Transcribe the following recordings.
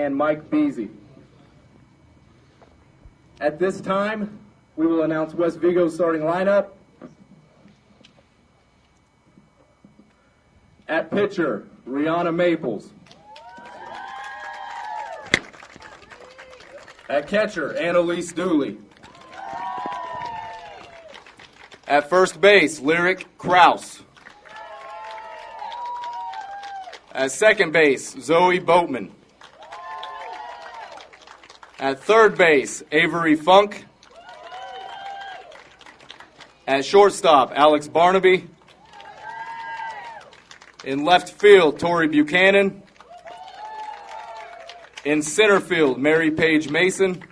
and Mike Beasy. At this time, we will announce West Vigo's starting lineup. At pitcher, Rihanna Maples. At catcher, Annalise Dooley. At first base, Lyric Kraus. At second base, Zoe Boatman. At third base, Avery Funk. At shortstop, Alex Barnaby. In left field, Tori Buchanan. In center field, Mary Page Mason.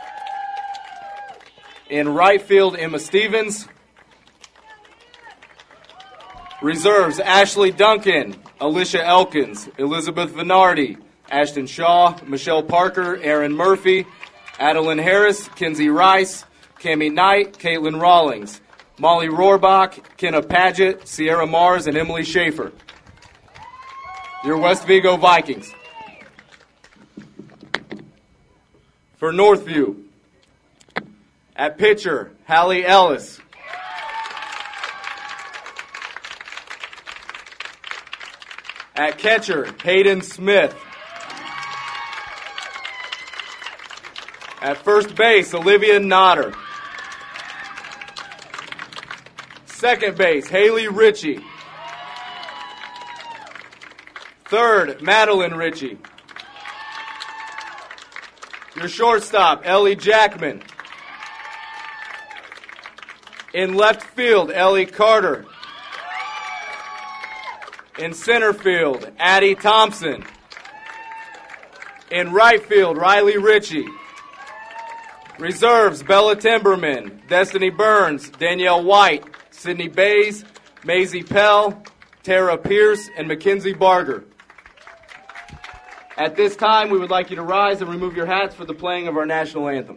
In right field, Emma Stevens. Reserves, Ashley Duncan, Alicia Elkins, Elizabeth Venardi, Ashton Shaw, Michelle Parker, Aaron Murphy, Adeline Harris, Kinsey Rice, Cammie Knight, Caitlin Rawlings, Molly Rohrbach, Kenna Paget, Sierra Mars, and Emily Schaefer. Your West Vigo Vikings. For Northview, at pitcher, Hallie Ellis. At catcher, Hayden Smith. At first base, Olivia Nodder. Second base, Haley Ritchie. Third, Madeline Ritchie. Your shortstop, Ellie Jackman. In left field, Ellie Carter. In center field, Addie Thompson. In right field, Riley Ritchie. Reserves, Bella Timberman, Destiny Burns, Danielle White, Sydney Bays, Maisie Pell, Tara Pierce, and Mackenzie Barger. At this time, we would like you to rise and remove your hats for the playing of our national anthem.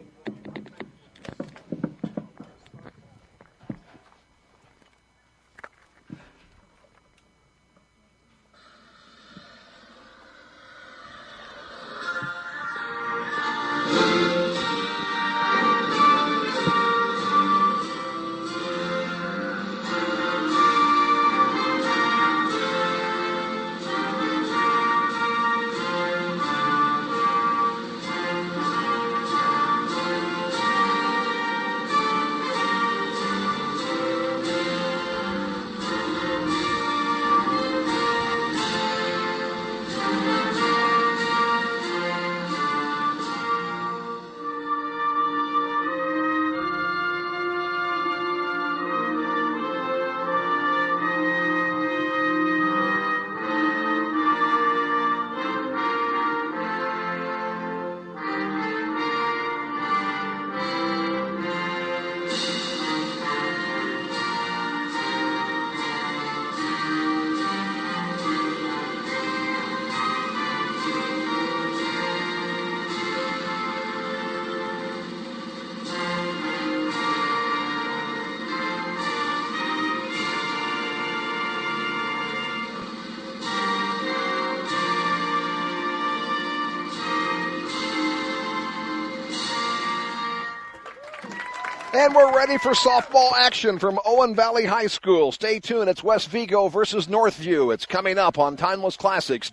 And we're ready for softball action from Owen Valley High School. Stay tuned. It's West Vigo versus Northview. It's coming up on Timeless Classics,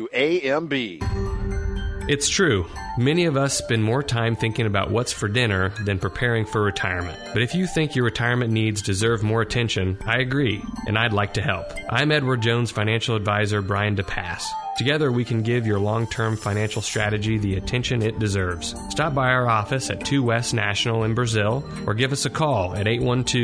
WAMB. It's true. Many of us spend more time thinking about what's for dinner than preparing for retirement. But if you think your retirement needs deserve more attention, I agree, and I'd like to help. I'm Edward Jones financial advisor Brian DePass. Together, we can give your long-term financial strategy the attention it deserves. Stop by our office at 2 West National in Brazil or give us a call at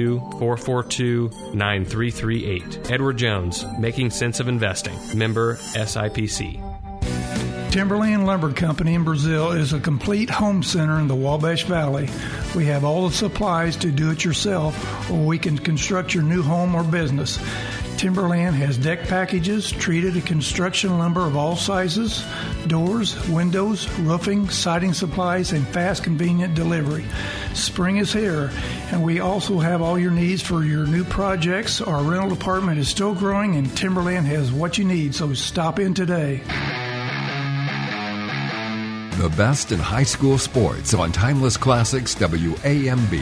812-442-9338. Edward Jones, Making Sense of Investing. Member SIPC. Timberland Lumber Company in Brazil is a complete home center in the Wabash Valley. We have all the supplies to do it yourself, or we can construct your new home or business. Timberland has deck packages, treated and construction lumber of all sizes, doors, windows, roofing, siding supplies, and fast, convenient delivery. Spring is here, and we also have all your needs for your new projects. Our rental department is still growing, and Timberland has what you need, so stop in today. The best in high school sports on Timeless Classics WAMB.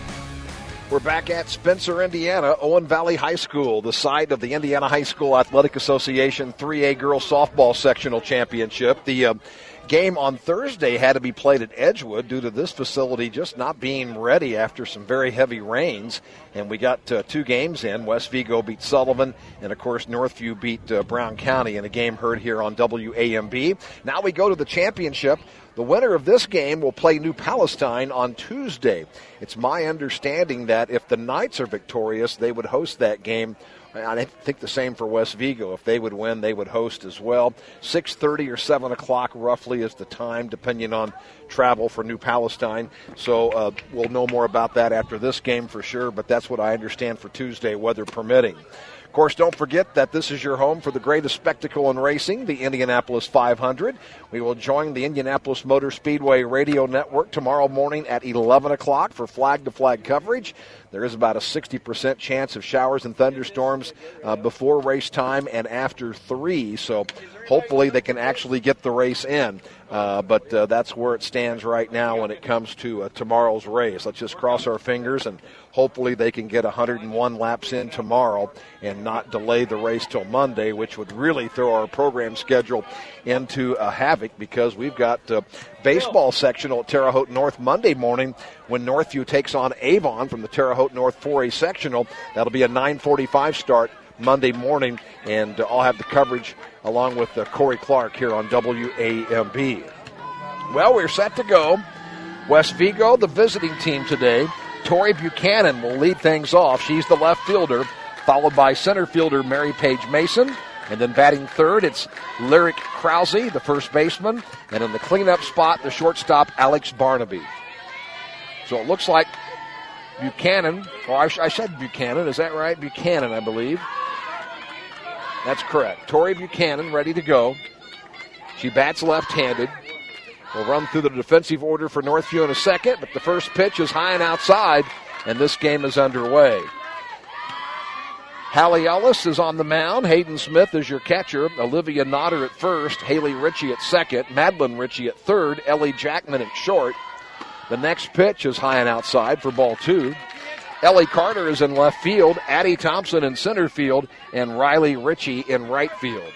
We're back at Spencer, Indiana, Owen Valley High School, the site of the Indiana High School Athletic Association 3A Girls Softball Sectional Championship. The game on Thursday had to be played at Edgewood due to this facility just not being ready after some very heavy rains. And we got 2 games in. West Vigo beat Sullivan, and, of course, Northview beat Brown County in a game heard here on WAMB. Now we go to the championship. The winner of this game will play New Palestine on Tuesday. It's my understanding that if the Knights are victorious, they would host that game. I think the same for West Vigo. If they would win, they would host as well. 6:30 or 7 o'clock roughly is the time, depending on travel for New Palestine. So we'll know more about that after this game for sure, but that's what I understand for Tuesday, weather permitting. Of course, don't forget that this is your home for the greatest spectacle in racing, the Indianapolis 500. We will join the Indianapolis Motor Speedway radio network tomorrow morning at 11 o'clock for flag-to-flag coverage. There is about a 60% chance of showers and thunderstorms before race time and after 3, so hopefully they can actually get the race in. But that's where it stands right now when it comes to tomorrow's race. Let's just cross our fingers and hopefully they can get 101 laps in tomorrow and not delay the race till Monday, which would really throw our program schedule into havoc because we've got baseball sectional at Terre Haute North Monday morning when Northview takes on Avon from the Terre Haute North 4A sectional. That'll be a 9:45 start Monday morning, and I'll have the coverage along with Corey Clark here on WAMB. Well, we're set to go. West Vigo, the visiting team today. Tori Buchanan will lead things off. She's the left fielder, followed by center fielder Mary Page Mason. And then batting third, it's Lyric Krause, the first baseman. And in the cleanup spot, the shortstop, Alex Barnaby. So it looks like Buchanan, or I said Buchanan, is that right? Buchanan, I believe. That's correct. Tori Buchanan ready to go. She bats left-handed. We'll run through the defensive order for Northview in a second, but the first pitch is high and outside, and this game is underway. Hallie Ellis is on the mound. Hayden Smith is your catcher. Olivia Nodder at first. Haley Ritchie at second. Madeline Ritchie at third. Ellie Jackman at short. The next pitch is high and outside for ball 2. Ellie Carter is in left field. Addie Thompson in center field. And Riley Ritchie in right field.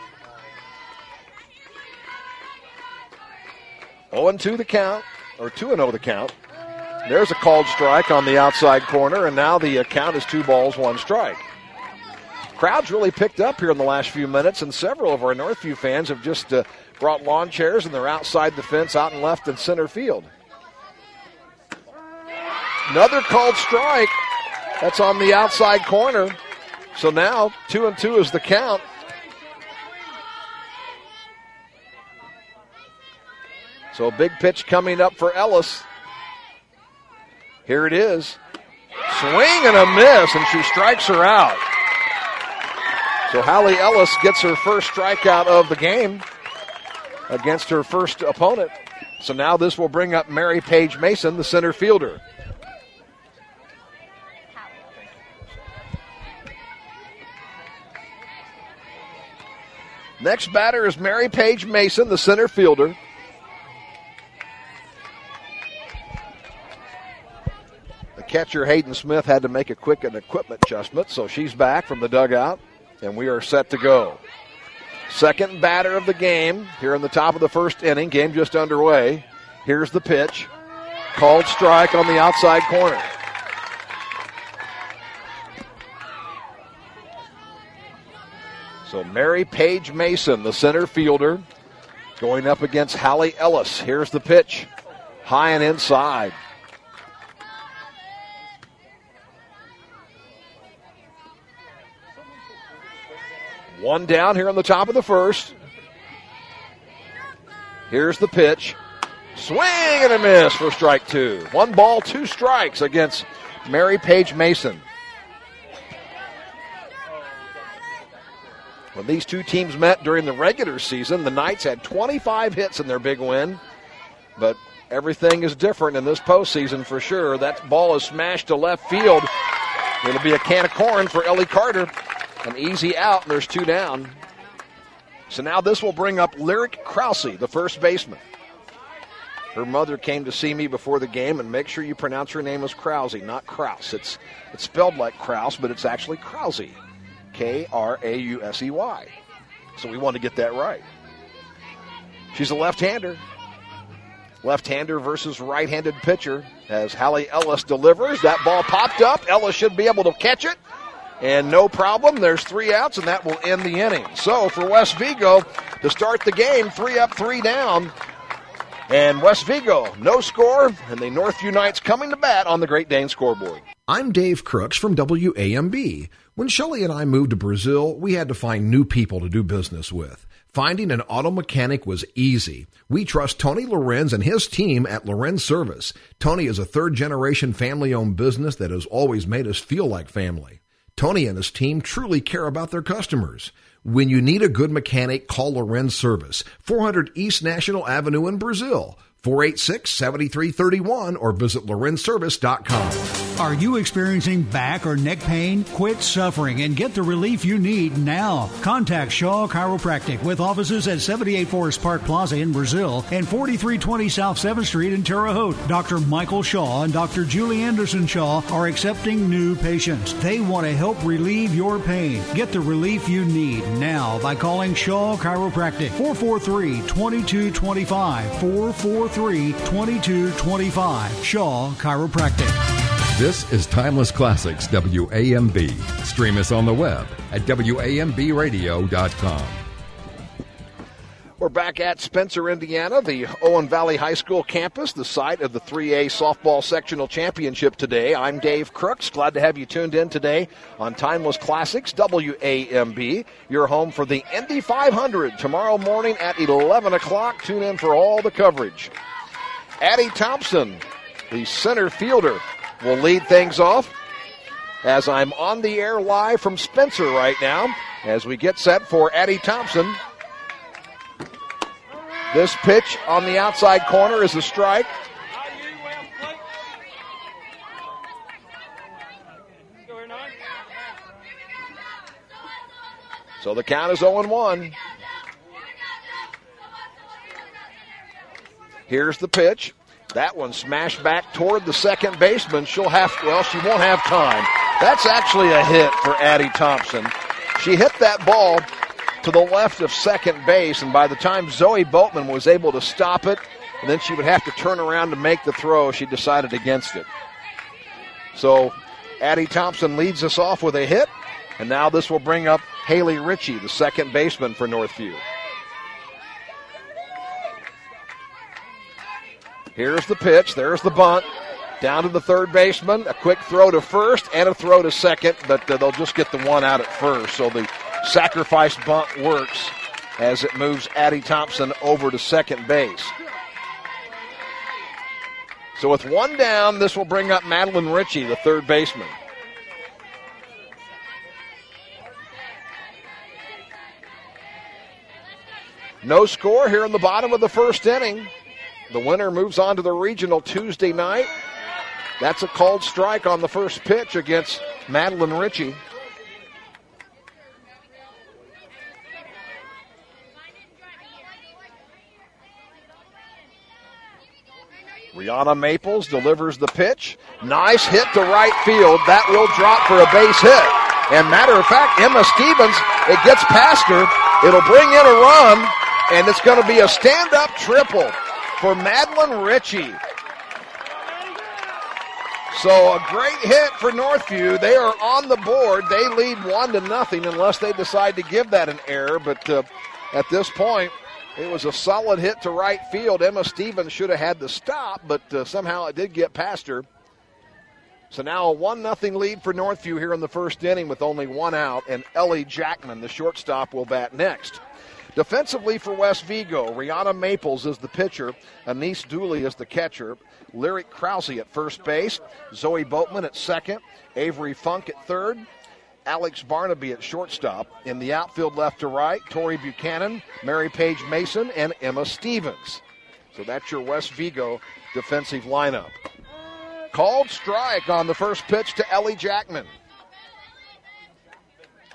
0-2 the count, or 2-0 the count. There's a called strike on the outside corner, and now the count is 2 balls, 1 strike. Crowd's really picked up here in the last few minutes, and several of our Northview fans have just brought lawn chairs, and they're outside the fence, out in left and center field. Another called strike. That's on the outside corner. So now 2-2 is the count. So a big pitch coming up for Ellis. Here it is. Swing and a miss, and she strikes her out. So Hallie Ellis gets her first strikeout of the game against her first opponent. So now this will bring up Mary Page Mason, the center fielder. Next batter is Mary Page Mason, the center fielder. The catcher, Hayden Smith, had to make a quick equipment adjustment, so she's back from the dugout, and we are set to go. Second batter of the game here in the top of the first inning. Game just underway. Here's the pitch. Called strike on the outside corner. So Mary Page Mason, the center fielder, going up against Hallie Ellis. Here's the pitch. High and inside. One down here on the top of the first. Here's the pitch. Swing and a miss for strike 2. 1 ball, 2 strikes against Mary Page Mason. When these two teams met during the regular season, the Knights had 25 hits in their big win. But everything is different in this postseason for sure. That ball is smashed to left field. It'll be a can of corn for Ellie Carter. An easy out, and there's 2 down. So now this will bring up Lyric Krause, the first baseman. Her mother came to see me before the game, and make sure you pronounce her name as Krause, not Kraus. It's spelled like Kraus, but it's actually Krause, Krausey. So we want to get that right. She's a left-hander. Left-hander versus right-handed pitcher as Hallie Ellis delivers. That ball popped up. Ellis should be able to catch it. And no problem. There's 3 outs, and that will end the inning. So for West Vigo to start the game, 3 up, 3 down. And West Vigo, no score, and the Northview Knights coming to bat on the Great Dane scoreboard. I'm Dave Crooks from WAMB. When Shelley and I moved to Brazil, we had to find new people to do business with. Finding an auto mechanic was easy. We trust Tony Lorenz and his team at Lorenz Service. Tony is a third-generation family-owned business that has always made us feel like family. Tony and his team truly care about their customers. When you need a good mechanic, call Lorenz Service, 400 East National Avenue in Brazil, 486-7331, or visit lorenzservice.com. Are you experiencing back or neck pain? Quit suffering and get the relief you need now. Contact Shaw Chiropractic with offices at 78 Forest Park Plaza in Brazil and 4320 South 7th Street in Terre Haute. Dr. Michael Shaw and Dr. Julie Anderson Shaw are accepting new patients. They want to help relieve your pain. Get the relief you need now by calling Shaw Chiropractic, 443-2225, 443-2225. Shaw Chiropractic. This is Timeless Classics WAMB. Stream us on the web at WAMBradio.com. We're back at Spencer, Indiana, the Owen Valley High School campus, the site of the 3A Softball Sectional Championship today. I'm Dave Crooks. Glad to have you tuned in today on Timeless Classics WAMB. Your home for the Indy 500 tomorrow morning at 11 o'clock. Tune in for all the coverage. Addie Thompson, the center fielder, will lead things off as I'm on the air live from Spencer right now as we get set for Addie Thompson. This pitch on the outside corner is a strike. So the count is 0-1. Here's the pitch. That one smashed back toward the second baseman. She won't have time. That's actually a hit for Addie Thompson. She hit that ball to the left of second base, and by the time Zoe Boatman was able to stop it, and then she would have to turn around to make the throw, she decided against it. So Addie Thompson leads us off with a hit, and now this will bring up Haley Ritchie, the second baseman for Northview. Here's the pitch. There's the bunt. Down to the third baseman. A quick throw to first and a throw to second, but they'll just get the one out at first. So the sacrifice bunt works as it moves Addie Thompson over to second base. So with one down, this will bring up Madeline Ritchie, the third baseman. No score here in the bottom of the first inning. The winner moves on to the regional Tuesday night. That's a called strike on the first pitch against Madeline Ritchie. Rihanna Maples delivers the pitch. Nice hit to right field. That will drop for a base hit. And matter of fact, Emma Stevens, it gets past her. It'll bring in a run, and it's going to be a stand-up triple for Madeline Ritchie. So a great hit for Northview. They are on the board. They lead 1-0 unless they decide to give that an error. But at this point, it was a solid hit to right field. Emma Stevens should have had the stop, but somehow it did get past her. So now a 1-0 lead for Northview here in the first inning with only one out, and Ellie Jackman, the shortstop, will bat next. Defensively for West Vigo, Rihanna Maples is the pitcher, Anise Dooley is the catcher, Lyric Krause at first base, Zoe Boatman at second, Avery Funk at third, Alex Barnaby at shortstop. In the outfield left to right, Tori Buchanan, Mary Page Mason, and Emma Stevens. So that's your West Vigo defensive lineup. Called strike on the first pitch to Ellie Jackman.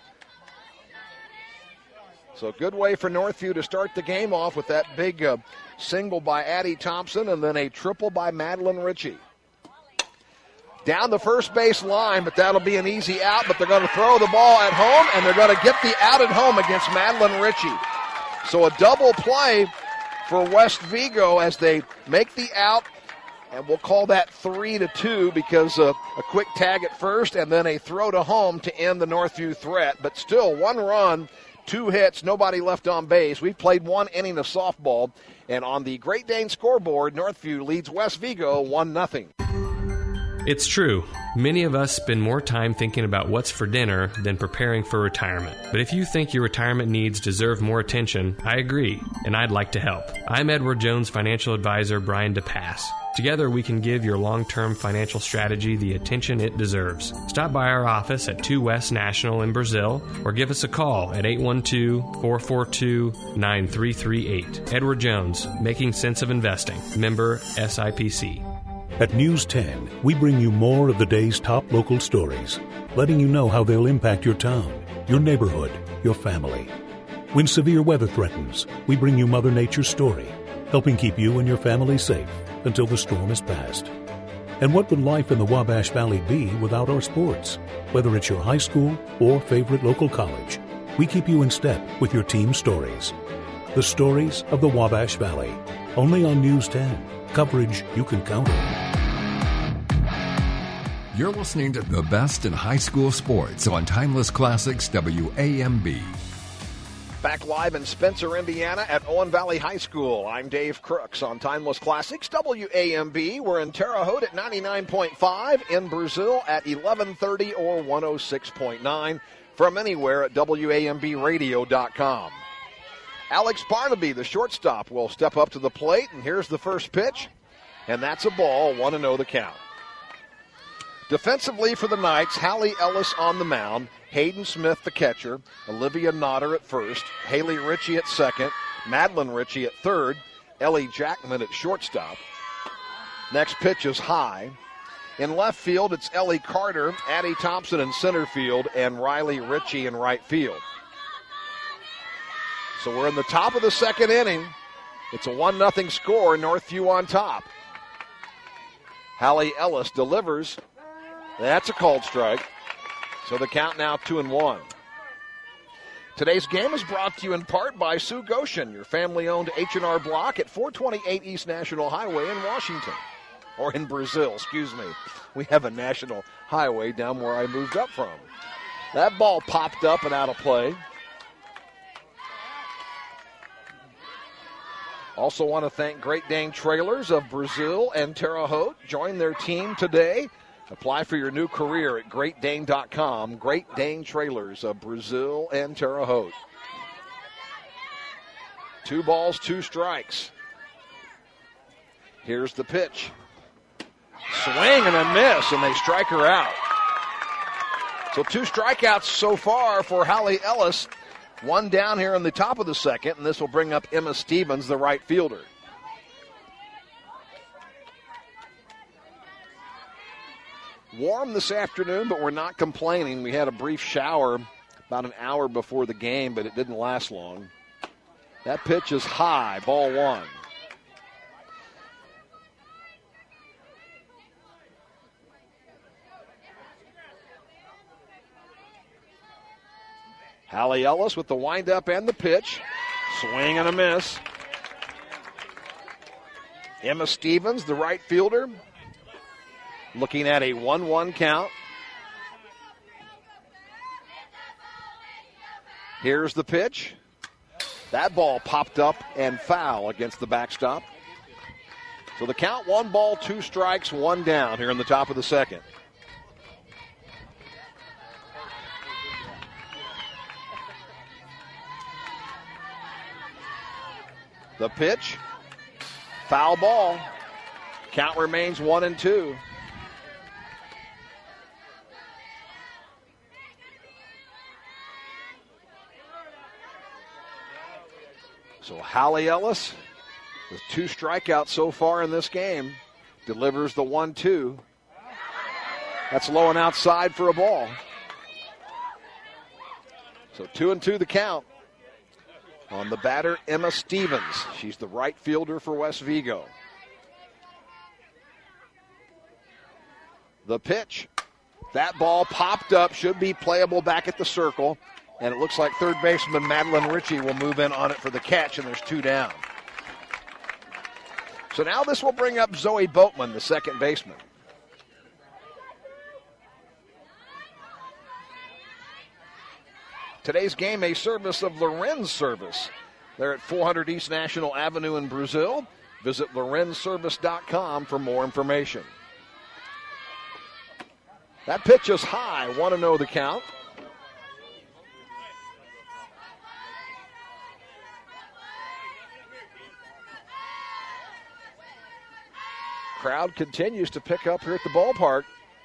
So good way for Northview to start the game off with that big single by Addie Thompson, and then a triple by Madeline Ritchie. Down the first base line, but that'll be an easy out, but they're going to throw the ball at home, and they're going to get the out at home against Madeline Ritchie. So a double play for West Vigo as they make the out, and we'll call that 3-2 because a quick tag at first and then a throw to home to end the Northview threat. But still, 1 run, 2 hits, nobody left on base. We've played 1 inning of softball, and on the Great Dane scoreboard, Northview leads West Vigo 1-0. It's true. Many of us spend more time thinking about what's for dinner than preparing for retirement. But if you think your retirement needs deserve more attention, I agree, and I'd like to help. I'm Edward Jones financial advisor Brian DePass. Together we can give your long-term financial strategy the attention it deserves. Stop by our office at 2 West National in Brazil or give us a call at 812-442-9338. Edward Jones, Making Sense of Investing. Member SIPC. At News 10, we bring you more of the day's top local stories, letting you know how they'll impact your town, your neighborhood, your family. When severe weather threatens, we bring you Mother Nature's story, helping keep you and your family safe until the storm is past. And what would life in the Wabash Valley be without our sports? Whether it's your high school or favorite local college, we keep you in step with your team stories. The stories of the Wabash Valley, only on News 10. Coverage you can count on. You're listening to the best in high school sports on Timeless Classics WAMB. Back live in Spencer, Indiana at Owen Valley High School. I'm Dave Crooks on Timeless Classics WAMB. We're in Terre Haute at 99.5, in Brazil at 1130 or 106.9, from anywhere at WAMBradio.com. Alex Barnaby, the shortstop, will step up to the plate, and here's the first pitch, and that's a ball, 1-0 the count. Defensively for the Knights, Hallie Ellis on the mound, Hayden Smith the catcher, Olivia Nodder at first, Haley Ritchie at second, Madeline Ritchie at third, Ellie Jackman at shortstop. Next pitch is high. In left field, it's Ellie Carter, Addie Thompson in center field, and Riley Ritchie in right field. So we're in the top of the second inning. It's a 1-0 score, Northview on top. Hallie Ellis delivers. That's a called strike. So the count now 2-1. Today's game is brought to you in part by Sue Goshen, your family-owned H&R Block at 428 East National Highway in Washington. Or in Brazil, excuse me. We have a national highway down where I moved up from. That ball popped up and out of play. Also want to thank Great Dane Trailers of Brazil and Terre Haute. Join their team today. Apply for your new career at GreatDane.com. Great Dane Trailers of Brazil and Terre Haute. 2 balls, 2 strikes. Here's the pitch. Swing and a miss, and they strike her out. So 2 strikeouts so far for Hallie Ellis. 1 down here in the top of the second, and this will bring up Emma Stevens, the right fielder. Warm this afternoon, but we're not complaining. We had a brief shower about an hour before the game, but it didn't last long. That pitch is high, ball 1. Hallie Ellis with the windup and the pitch. Swing and a miss. Emma Stevens, the right fielder, looking at a 1-1 count. Here's the pitch. That ball popped up and foul against the backstop. So the count 1 ball, 2 strikes, 1 down here in the top of the second. The pitch, foul ball. Count remains 1-2. So Hallie Ellis, with 2 strikeouts so far in this game, delivers the 1-2. That's low and outside for a ball. So 2-2 the count. On the batter, Emma Stevens. She's the right fielder for West Vigo. The pitch. That ball popped up, should be playable back at the circle. And it looks like third baseman Madeline Ritchie will move in on it for the catch, and there's 2 down. So now this will bring up Zoe Boatman, the second baseman. Today's game, a service of Lorenz Service. They're at 400 East National Avenue in Brazil. Visit lorenzservice.com for more information. That pitch is high. 1-0 the count. Crowd continues to pick up here at the ballpark.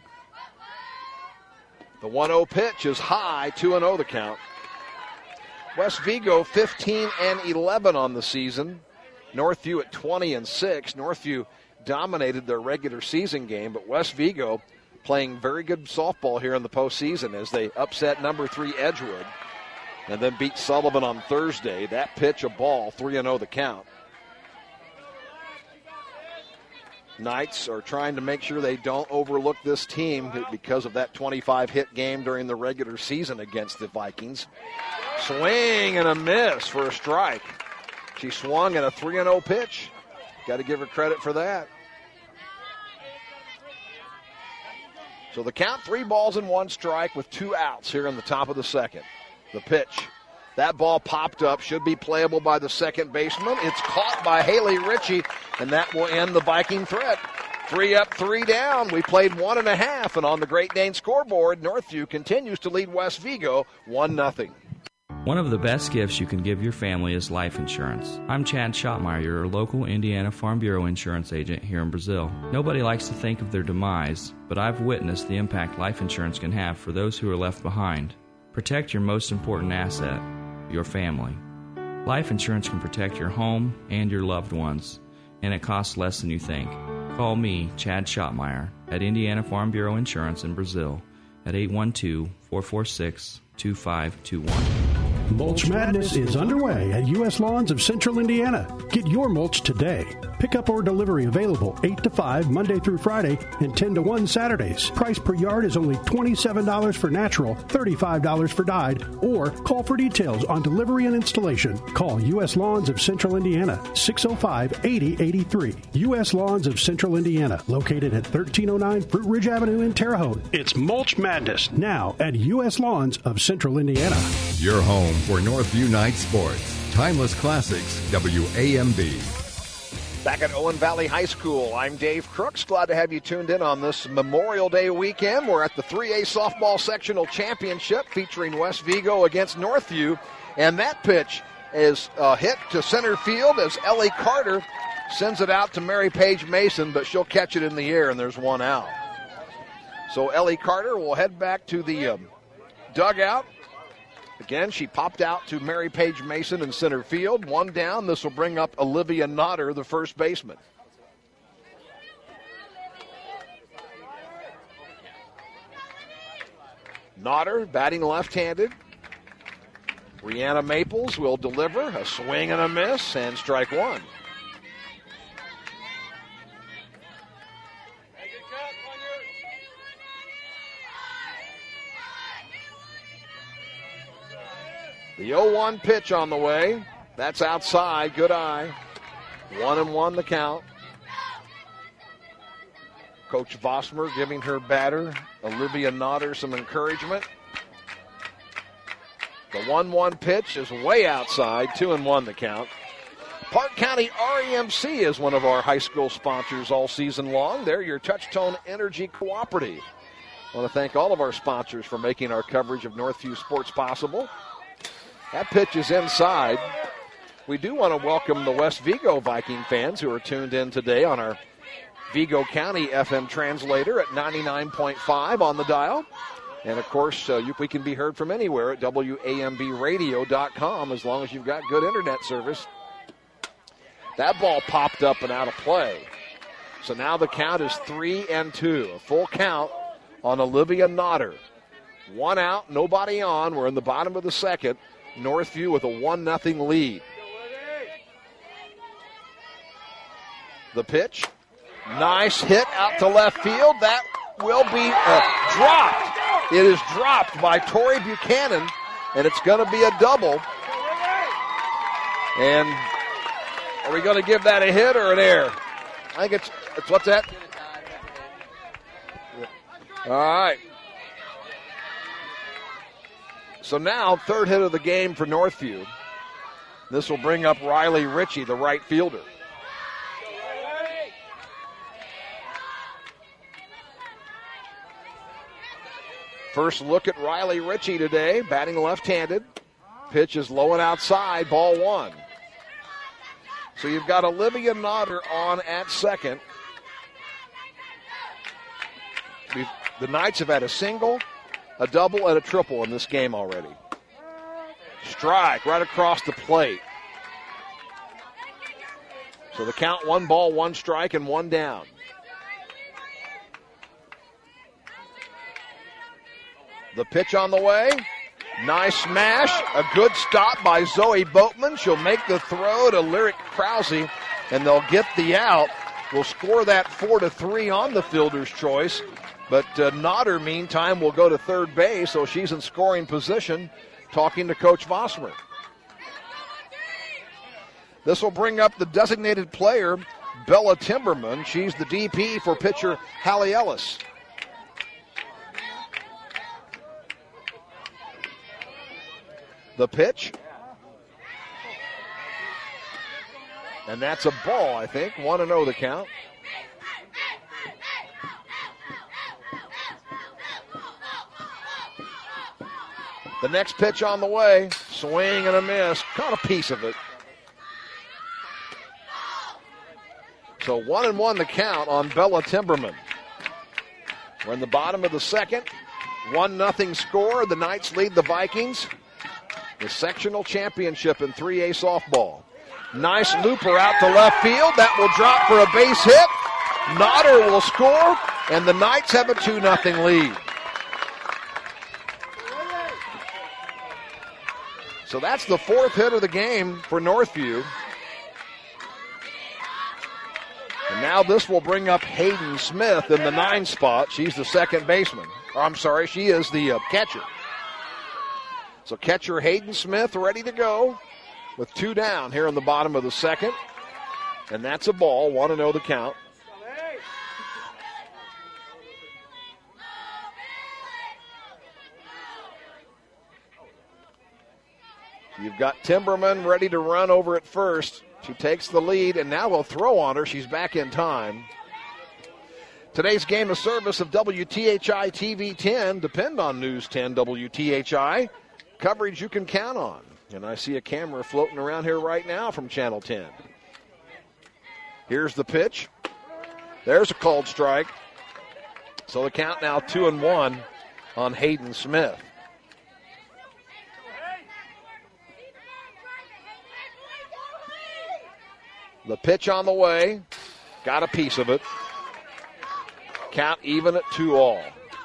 The 1-0 pitch is high. 2-0 the count. West Vigo 15-11 on the season. Northview at 20-6. Northview dominated their regular season game, but West Vigo playing very good softball here in the postseason as they upset number 3 Edgewood and then beat Sullivan on Thursday. That pitch, a ball, 3-0 the count. Knights are trying to make sure they don't overlook this team because of that 25-hit game during the regular season against the Vikings. Swing and a miss for a strike. She swung at a 3-0 pitch. Got to give her credit for that. So the count, 3 balls and 1 strike with 2 outs here in the top of the second. The pitch. That ball popped up, should be playable by the second baseman. It's caught by Haley Ritchie, and that will end the Viking threat. 3 up, 3 down. We played 1.5, and on the Great Dane scoreboard, Northview continues to lead West Vigo 1-0. One of the best gifts you can give your family is life insurance. I'm Chad Schottmeyer, your local Indiana Farm Bureau insurance agent here in Brazil. Nobody likes to think of their demise, but I've witnessed the impact life insurance can have for those who are left behind. Protect your most important asset, your family. Life insurance can protect your home and your loved ones, and it costs less than you think. Call me, Chad Schottmeyer, at Indiana Farm Bureau Insurance in Brazil at 812-446-2521. Mulch Madness is underway at U.S. Lawns of Central Indiana. Get your mulch today. Pickup or delivery available 8 to 5 Monday through Friday and 10 to 1 Saturdays. Price per yard is only $27 for natural, $35 for dyed, or call for details on delivery and installation. Call U.S. Lawns of Central Indiana, 605-8083. U.S. Lawns of Central Indiana, located at 1309 Fruit Ridge Avenue in Terre Haute. It's Mulch Madness, now at U.S. Lawns of Central Indiana. Your home for Northview Night Sports. Timeless Classics, WAMB. Back at Owen Valley High School, I'm Dave Crooks. Glad to have you tuned in on this Memorial Day weekend. We're at the 3A Softball Sectional Championship featuring West Vigo against Northview. And that pitch is hit to center field as Ellie Carter sends it out to Mary Page Mason, but she'll catch it in the air, and there's 1 out. So Ellie Carter will head back to the dugout. Again, she popped out to Mary Page Mason in center field. 1 down. This will bring up Olivia Nodder, the first baseman. Nodder batting left-handed. Brianna Maples will deliver. A swing and a miss, and strike 1. The 0-1 pitch on the way. That's outside. Good eye. 1-1 the count. Coach Vosmer giving her batter, Olivia Nodder, some encouragement. The 1-1 pitch is way outside. 2-1 the count. Park County REMC is one of our high school sponsors all season long. They're your Touchtone Energy Cooperative. I want to thank all of our sponsors for making our coverage of Northview sports possible. That pitch is inside. We do want to welcome the West Vigo Viking fans who are tuned in today on our Vigo County FM translator at 99.5 on the dial. And, of course, we can be heard from anywhere at WAMBradio.com as long as you've got good internet service. That ball popped up and out of play. So now the count is 3-2. A full count on Olivia Nodder. 1 out, nobody on. We're in the bottom of the second. Northview with a 1-0 lead. The pitch. Nice hit out to left field. That will be dropped. It is dropped by Tori Buchanan, and it's going to be a double. And are we going to give that a hit or an error? I think it's what's that? All right. So now, third hit of the game for Northview. This will bring up Riley Ritchie, the right fielder. First look at Riley Ritchie today, batting left-handed. Pitch is low and outside, ball one. So you've got Olivia Nodder on at second. The Knights have had a single, a double, and a triple in this game already. Strike right across the plate. So the count, 1 ball, 1 strike, and 1 down. The pitch on the way. Nice smash. A good stop by Zoe Boatman. She'll make the throw to Lyric Krause, and they'll get the out. We'll score that 4-3 on the fielder's choice. But Nodder, meantime, will go to third base, so she's in scoring position, talking to Coach Vossmer. This will bring up the designated player, Bella Timberman. She's the DP for pitcher Hallie Ellis. The pitch. And that's a ball, I think. 1-0 the count. The next pitch on the way. Swing and a miss. Caught a piece of it. So 1-1 the count on Bella Timberman. We're in the bottom of the second. 1-0 score. The Knights lead the Vikings. The sectional championship in 3A softball. Nice looper out to left field. That will drop for a base hit. Nodder will score, and the Knights have a 2-0 lead. So that's the fourth hit of the game for Northview. And now this will bring up Hayden Smith in the 9 spot. She's the second baseman. She is the catcher. So catcher Hayden Smith ready to go with 2 down here in the bottom of the second. And that's a ball, 1-0 the count. You've got Timberman ready to run over at first. She takes the lead, and now we'll throw on her. She's back in time. Today's game of service of WTHI TV 10. Depend on News 10 WTHI. Coverage you can count on. And I see a camera floating around here right now from Channel 10. Here's the pitch. There's a called strike. So the count now 2-1 on Hayden Smith. The pitch on the way. Got a piece of it. Count even at 2-all.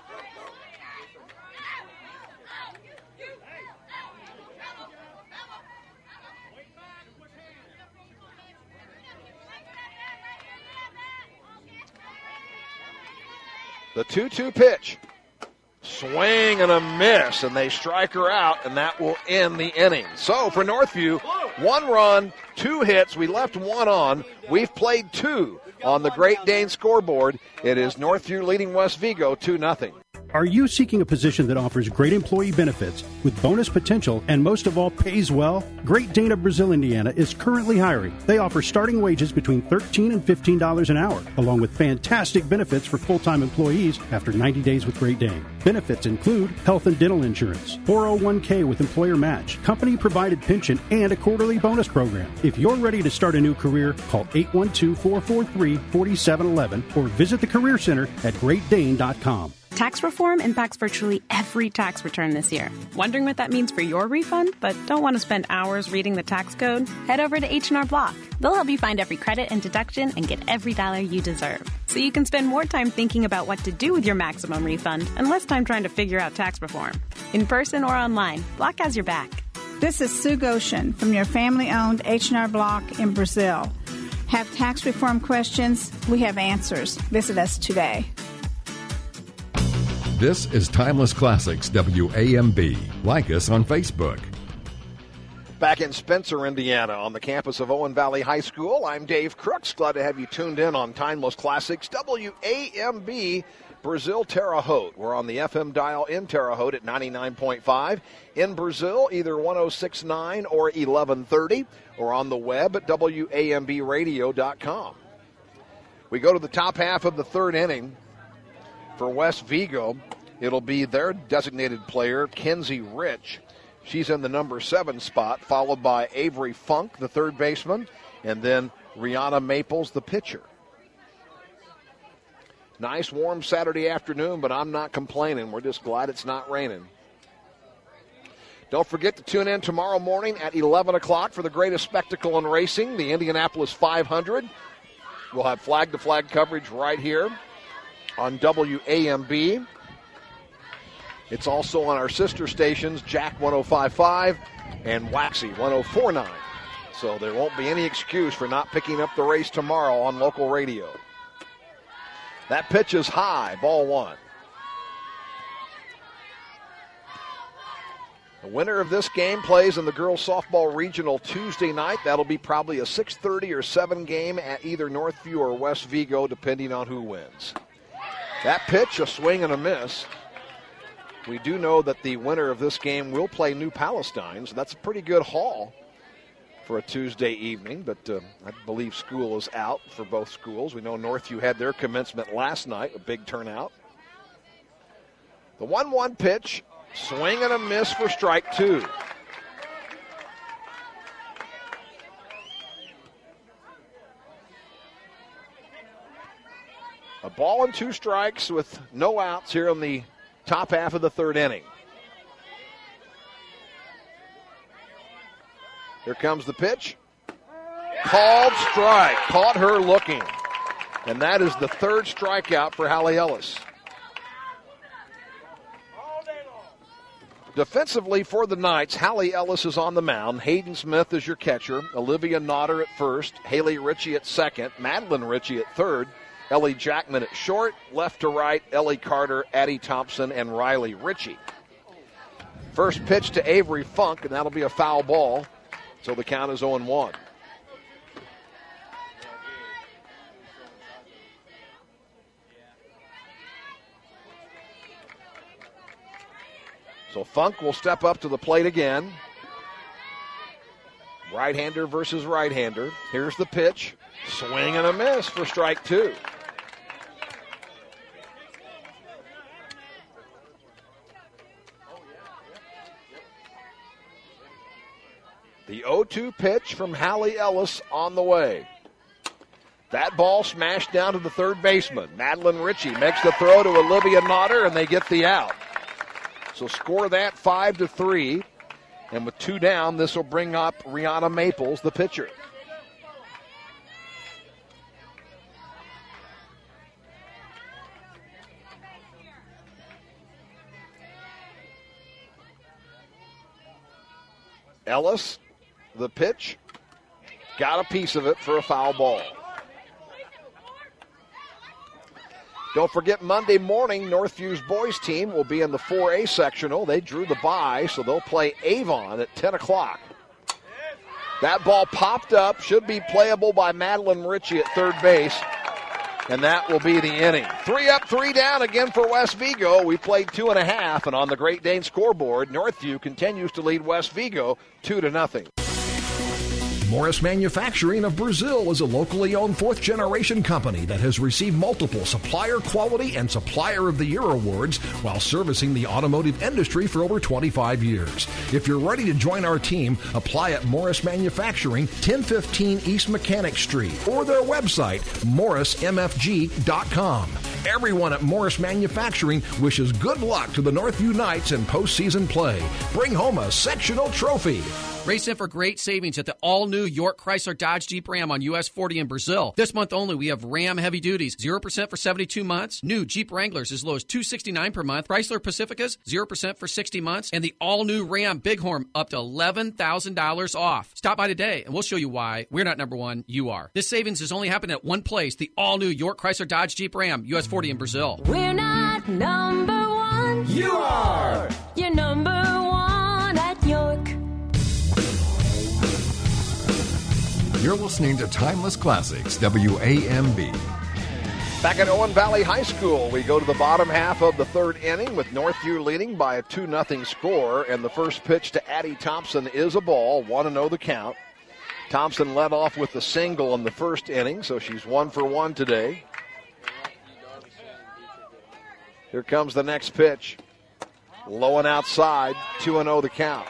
The 2-2 pitch. Swing and a miss, and they strike her out, and that will end the inning. So for Northview, 1 run, 2 hits. We left 1 on. We've played 2 on the Great Dane scoreboard. It is Northview leading West Vigo 2-0. Are you seeking a position that offers great employee benefits with bonus potential and most of all pays well? Great Dane of Brazil, Indiana is currently hiring. They offer starting wages between $13 and $15 an hour, along with fantastic benefits for full-time employees after 90 days with Great Dane. Benefits include health and dental insurance, 401k with employer match, company-provided pension, and a quarterly bonus program. If you're ready to start a new career, call 812-443-4711 or visit the Career Center at greatdane.com. Tax reform impacts virtually every tax return this year. Wondering what that means for your refund, but don't want to spend hours reading the tax code? Head over to H&R Block. They'll help you find every credit and deduction and get every dollar you deserve. So you can spend more time thinking about what to do with your maximum refund and less time trying to figure out tax reform. In person or online, Block has your back. This is Sue Goshen from your family-owned H&R Block in Brazil. Have tax reform questions? We have answers. Visit us today. This is Timeless Classics WAMB. Like us on Facebook. Back in Spencer, Indiana, on the campus of Owen Valley High School, I'm Dave Crooks. Glad to have you tuned in on Timeless Classics WAMB. Brazil, Terre Haute. We're on the FM dial in Terre Haute at 99.5. In Brazil, either 106.9 or 1130, or on the web at WAMBradio.com. We go to the top half of the third inning for West Vigo. It'll be their designated player, Kenzie Rich. She's in the number 7 spot, followed by Avery Funk, the third baseman, and then Rihanna Maples, the pitcher. Nice, warm Saturday afternoon, but I'm not complaining. We're just glad it's not raining. Don't forget to tune in tomorrow morning at 11 o'clock for the greatest spectacle in racing, the Indianapolis 500. We'll have flag-to-flag coverage right here on WAMB. It's also on our sister stations, Jack 105.5 and Waxy 104.9. So there won't be any excuse for not picking up the race tomorrow on local radio. That pitch is high, ball 1. The winner of this game plays in the girls softball regional Tuesday night. That'll be probably a 6:30 or 7 game at either Northview or West Vigo, depending on who wins. That pitch, a swing and a miss. We do know that the winner of this game will play New Palestine, so that's a pretty good haul for a Tuesday evening, but I believe school is out for both schools. We know Northview had their commencement last night, a big turnout. The 1-1 pitch, swing and a miss for strike 2. A ball and 2 strikes with no outs here in the top half of the third inning. Here comes the pitch. Called strike. Caught her looking. And that is the third strikeout for Hallie Ellis. Defensively for the Knights, Hallie Ellis is on the mound. Hayden Smith is your catcher. Olivia Nodder at first. Haley Ritchie at second. Madeline Ritchie at third. Ellie Jackman at short. Left to right, Ellie Carter, Addie Thompson, and Riley Ritchie. First pitch to Avery Funk, and that'll be a foul ball. So the count is 0-1. So Funk will step up to the plate again. Right-hander versus right-hander. Here's the pitch. Swing and a miss for strike 2. The 0-2 pitch from Hallie Ellis on the way. That ball smashed down to the third baseman. Madeline Ritchie makes the throw to Olivia Nodder, and they get the out. So score that 5-3. And with 2 down, this will bring up Rihanna Maples, the pitcher. Ellis, the pitch, got a piece of it for a foul ball. Don't forget Monday morning, Northview's boys team will be in the 4A sectional. They drew the bye, so they'll play Avon at 10 o'clock. That ball popped up, should be playable by Madeline Ritchie at third base, and that will be the inning. 3 up, 3 down again for West Vigo. We played 2.5, and on the Great Dane scoreboard, Northview continues to lead West Vigo 2-0. Morris Manufacturing of Brazil is a locally owned 4th-generation company that has received multiple Supplier Quality and Supplier of the Year awards while servicing the automotive industry for over 25 years. If you're ready to join our team, apply at Morris Manufacturing, 1015 East Mechanic Street, or their website, morrismfg.com. Everyone at Morris Manufacturing wishes good luck to the Northview Knights in postseason play. Bring home a sectional trophy. Race in for great savings at the all-new York Chrysler Dodge Jeep Ram on US 40 in Brazil. This month only, we have Ram heavy duties, 0% for 72 months. New Jeep Wranglers as low as $269 per month. Chrysler Pacificas, 0% for 60 months. And the all-new Ram Bighorn, up to $11,000 off. Stop by today, and we'll show you why we're not number one, you are. This savings has only happened at one place, the all-new York Chrysler Dodge Jeep Ram, US 40 in Brazil. We're not number one. You are. You're number one at York. You're listening to Timeless Classics, WAMB. Back at Owen Valley High School, we go to the bottom half of the third inning with Northview leading by a 2-0 score. And the first pitch to Addie Thompson is a ball, 1-0 the count. Thompson led off with the single in the first inning, so she's 1 for 1 today. Here comes the next pitch. Low and outside, 2-0 the count.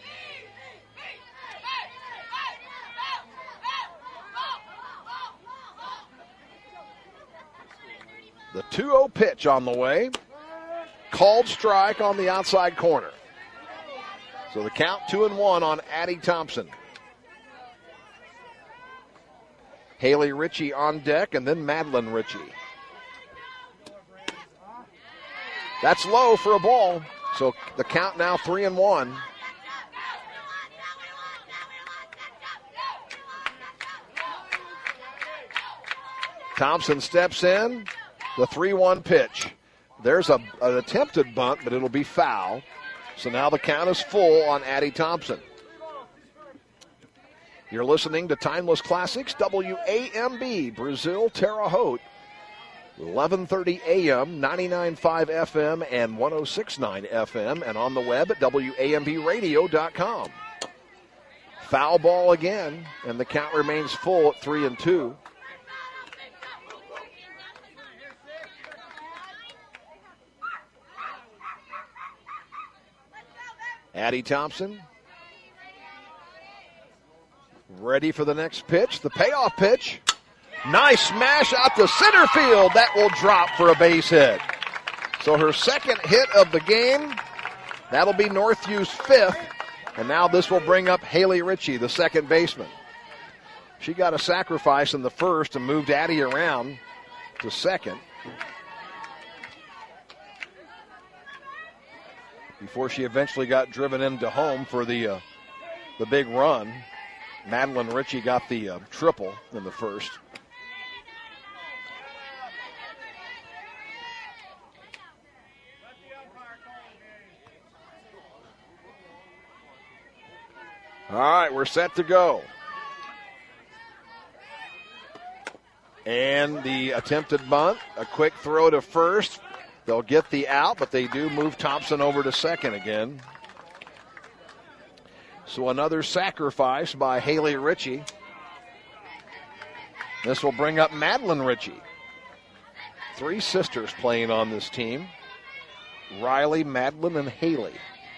The 2-0 pitch on the way. Called strike on the outside corner. So the count 2-1 on Addie Thompson. Haley Ritchie on deck, and then Madeline Ritchie. That's low for a ball. So the count now 3-1. Thompson steps in. The 3-1 pitch. There's an attempted bunt, but it'll be foul. So now the count is full on Addie Thompson. You're listening to Timeless Classics, WAMB, Brazil, Terre Haute. 11:30 a.m., 99.5 FM and 106.9 FM, and on the web at WAMBradio.com. Foul ball again, and the count remains full at 3-2. Addie Thompson ready for the next pitch, the payoff pitch. Nice smash out to center field. That will drop for a base hit. So her second hit of the game. That'll be Northview's fifth. And now this will bring up Haley Ritchie, the second baseman. She got a sacrifice in the first and moved Addie around to second. Before she eventually got driven into home for the big run. Madeline Ritchie got the triple in the first. All right, we're set to go. And the attempted bunt, a quick throw to first. They'll get the out, but they do move Thompson over to second again. So another sacrifice by Haley Ritchie. This will bring up Madeline Ritchie. Three sisters playing on this team. Riley, Madeline, and Haley.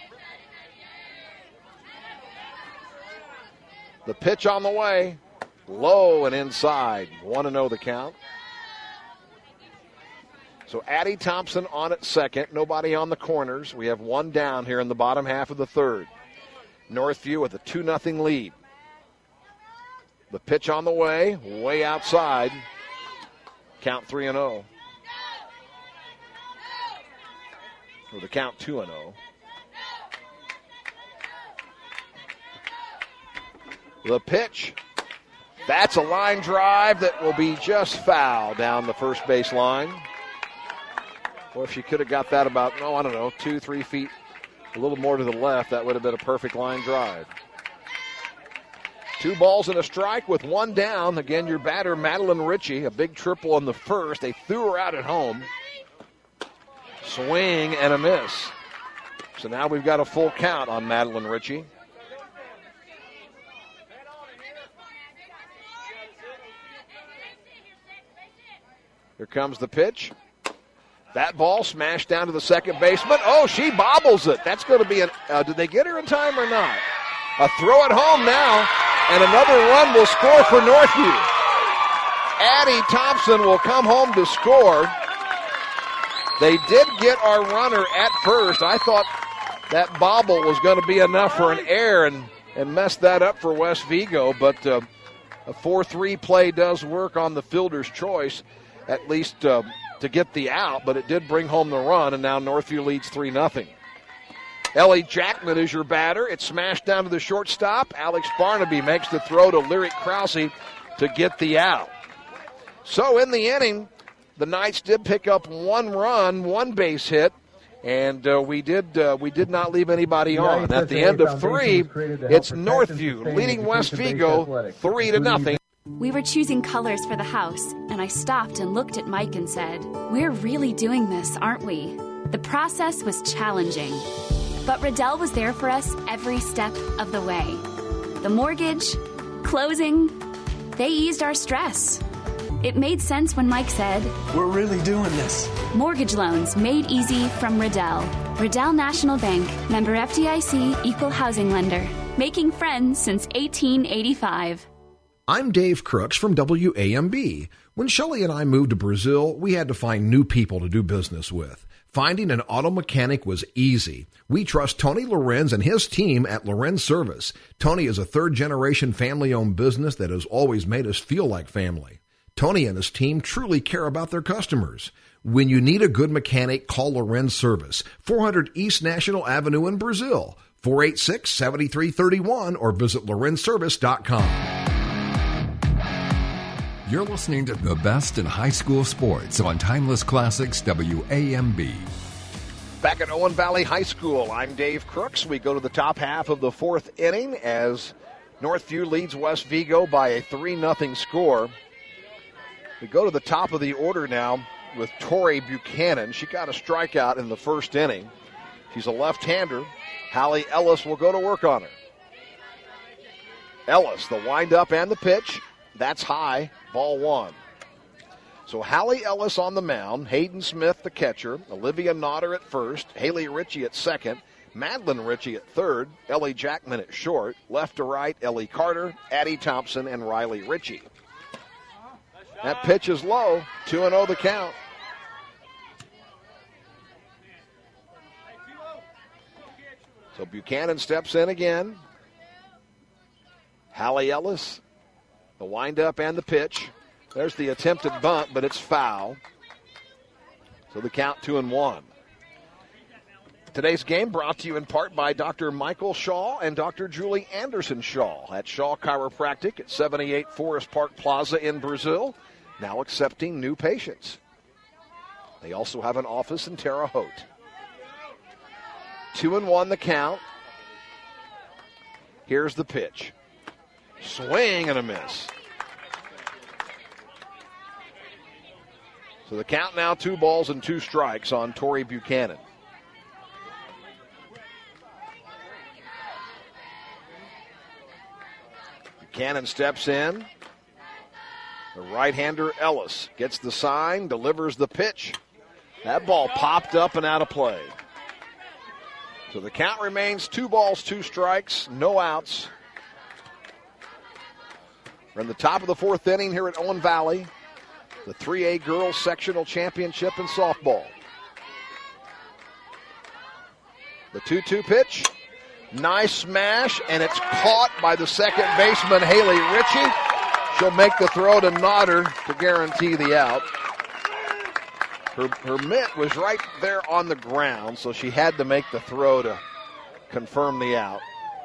The pitch on the way. Low and inside. 1-0 the count. So Addie Thompson on at second. Nobody on the corners. We have one down here in the bottom half of the third. Northview with a 2-0 lead. The pitch on the way outside. Count 3-0. Or the count 2-0. The pitch. That's a line drive that will be just foul down the first base line. Well, if she could have got that about, 2-3 feet, a little more to the left, that would have been a perfect line drive. 2 balls and a strike with one down. Again, your batter, Madeline Ritchie, a big triple in the first. They threw her out at home. Swing and a miss. So now we've got a full count on Madeline Ritchie. Here comes the pitch. That ball smashed down to the second baseman. Oh, she bobbles it. That's going to be did they get her in time or not? A throw at home now, and another run will score for Northview. Addie Thompson will come home to score. They did get our runner at first. I thought that bobble was going to be enough for an error, and and messed that up for West Vigo, but a 4-3 play does work on the fielder's choice, at least to get the out, but it did bring home the run, and now Northview leads 3-0. Ellie Jackman is your batter. It's smashed down to the shortstop. Alex Barnaby makes the throw to Lyric Krause to get the out. So in the inning, the Knights did pick up 1 run, 1 base hit, and we did not leave anybody on. At the end of 3, it's Northview leading West Vigo 3-0. We were choosing colors for the house, and I stopped and looked at Mike and said, "We're really doing this, aren't we?" The process was challenging, but Riddell was there for us every step of the way. The mortgage, closing, they eased our stress. It made sense when Mike said, "We're really doing this." Mortgage loans made easy from Riddell. Riddell National Bank, member FDIC, equal housing lender. Making friends since 1885. I'm Dave Crooks from WAMB. When Shelley and I moved to Brazil, we had to find new people to do business with. Finding an auto mechanic was easy. We trust Tony Lorenz and his team at Lorenz Service. Tony is a third-generation family-owned business that has always made us feel like family. Tony and his team truly care about their customers. When you need a good mechanic, call Lorenz Service, 400 East National Avenue in Brazil, 486-7331, or visit lorenzservice.com. You're listening to the best in high school sports on Timeless Classics WAMB. Back at Owen Valley High School, I'm Dave Crooks. We go to the top half of the 4th inning as Northview leads West Vigo by a 3-0 score. We go to the top of the order now with Tori Buchanan. She got a strikeout in the 1st inning. She's a left-hander. Hallie Ellis will go to work on her. Ellis, the windup and the pitch. That's high. Ball 1. So Hallie Ellis on the mound, Hayden Smith the catcher, Olivia Nodder at first, Haley Ritchie at second, Madeline Ritchie at third, Ellie Jackman at short, left to right, Ellie Carter, Addie Thompson, and Riley Ritchie. That pitch is low, 2-0 the count. So Buchanan steps in again. Hallie Ellis, the windup and the pitch. There's the attempted bunt, but it's foul. So the count 2-1. Today's game brought to you in part by Dr. Michael Shaw and Dr. Julie Anderson Shaw at Shaw Chiropractic at 78 Forest Park Plaza in Brazil, now accepting new patients. They also have an office in Terre Haute. 2-1 the count. Here's the pitch. Swing and a miss. So the count now 2 balls and 2 strikes on Tori Buchanan. Buchanan steps in. The right-hander Ellis gets the sign, delivers the pitch. That ball popped up and out of play. So the count remains 2 balls, 2 strikes, no outs. We're in the top of the 4th inning here at Owen Valley, the 3A Girls Sectional Championship in softball. The 2-2 pitch, nice smash, and it's caught by the second baseman, Haley Ritchie. She'll make the throw to Nodder to guarantee the out. Her mitt was right there on the ground, so she had to make the throw to confirm the out.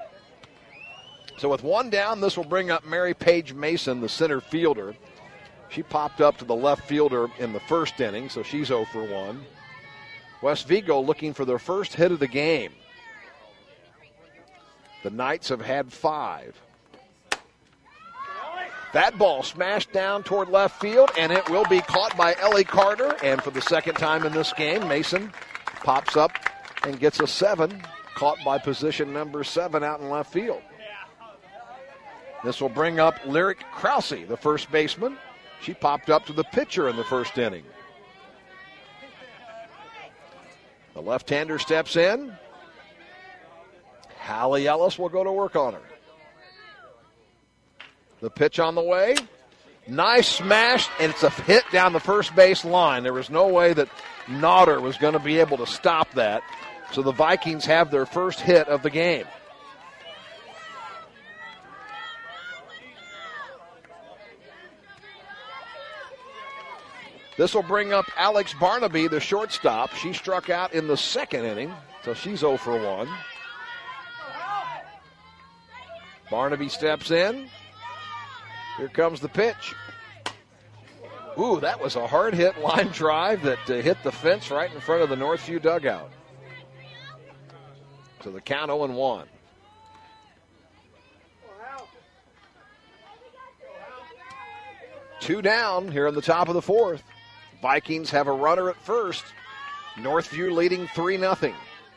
So with 1 down, this will bring up Mary Page Mason, the center fielder. She popped up to the left fielder in the 1st inning, so she's 0 for 1. West Vigo looking for their first hit of the game. The Knights have had 5. That ball smashed down toward left field, and it will be caught by Ellie Carter. And for the second time in this game, Mason pops up and gets a 7, caught by position number 7 out in left field. This will bring up Lyric Krause, the first baseman. She popped up to the pitcher in the 1st inning. The left-hander steps in. Hallie Ellis will go to work on her. The pitch on the way. Nice smash, and it's a hit down the first base line. There was no way that Nodder was going to be able to stop that. So the Vikings have their first hit of the game. This will bring up Alex Barnaby, the shortstop. She struck out in the second inning, so she's 0 for 1. Barnaby steps in. Here comes the pitch. Ooh, that was a hard-hit line drive that hit the fence right in front of the Northview dugout. So the count 0-1. Two down here in the top of the fourth. Vikings have a runner at first. Northview leading 3-0.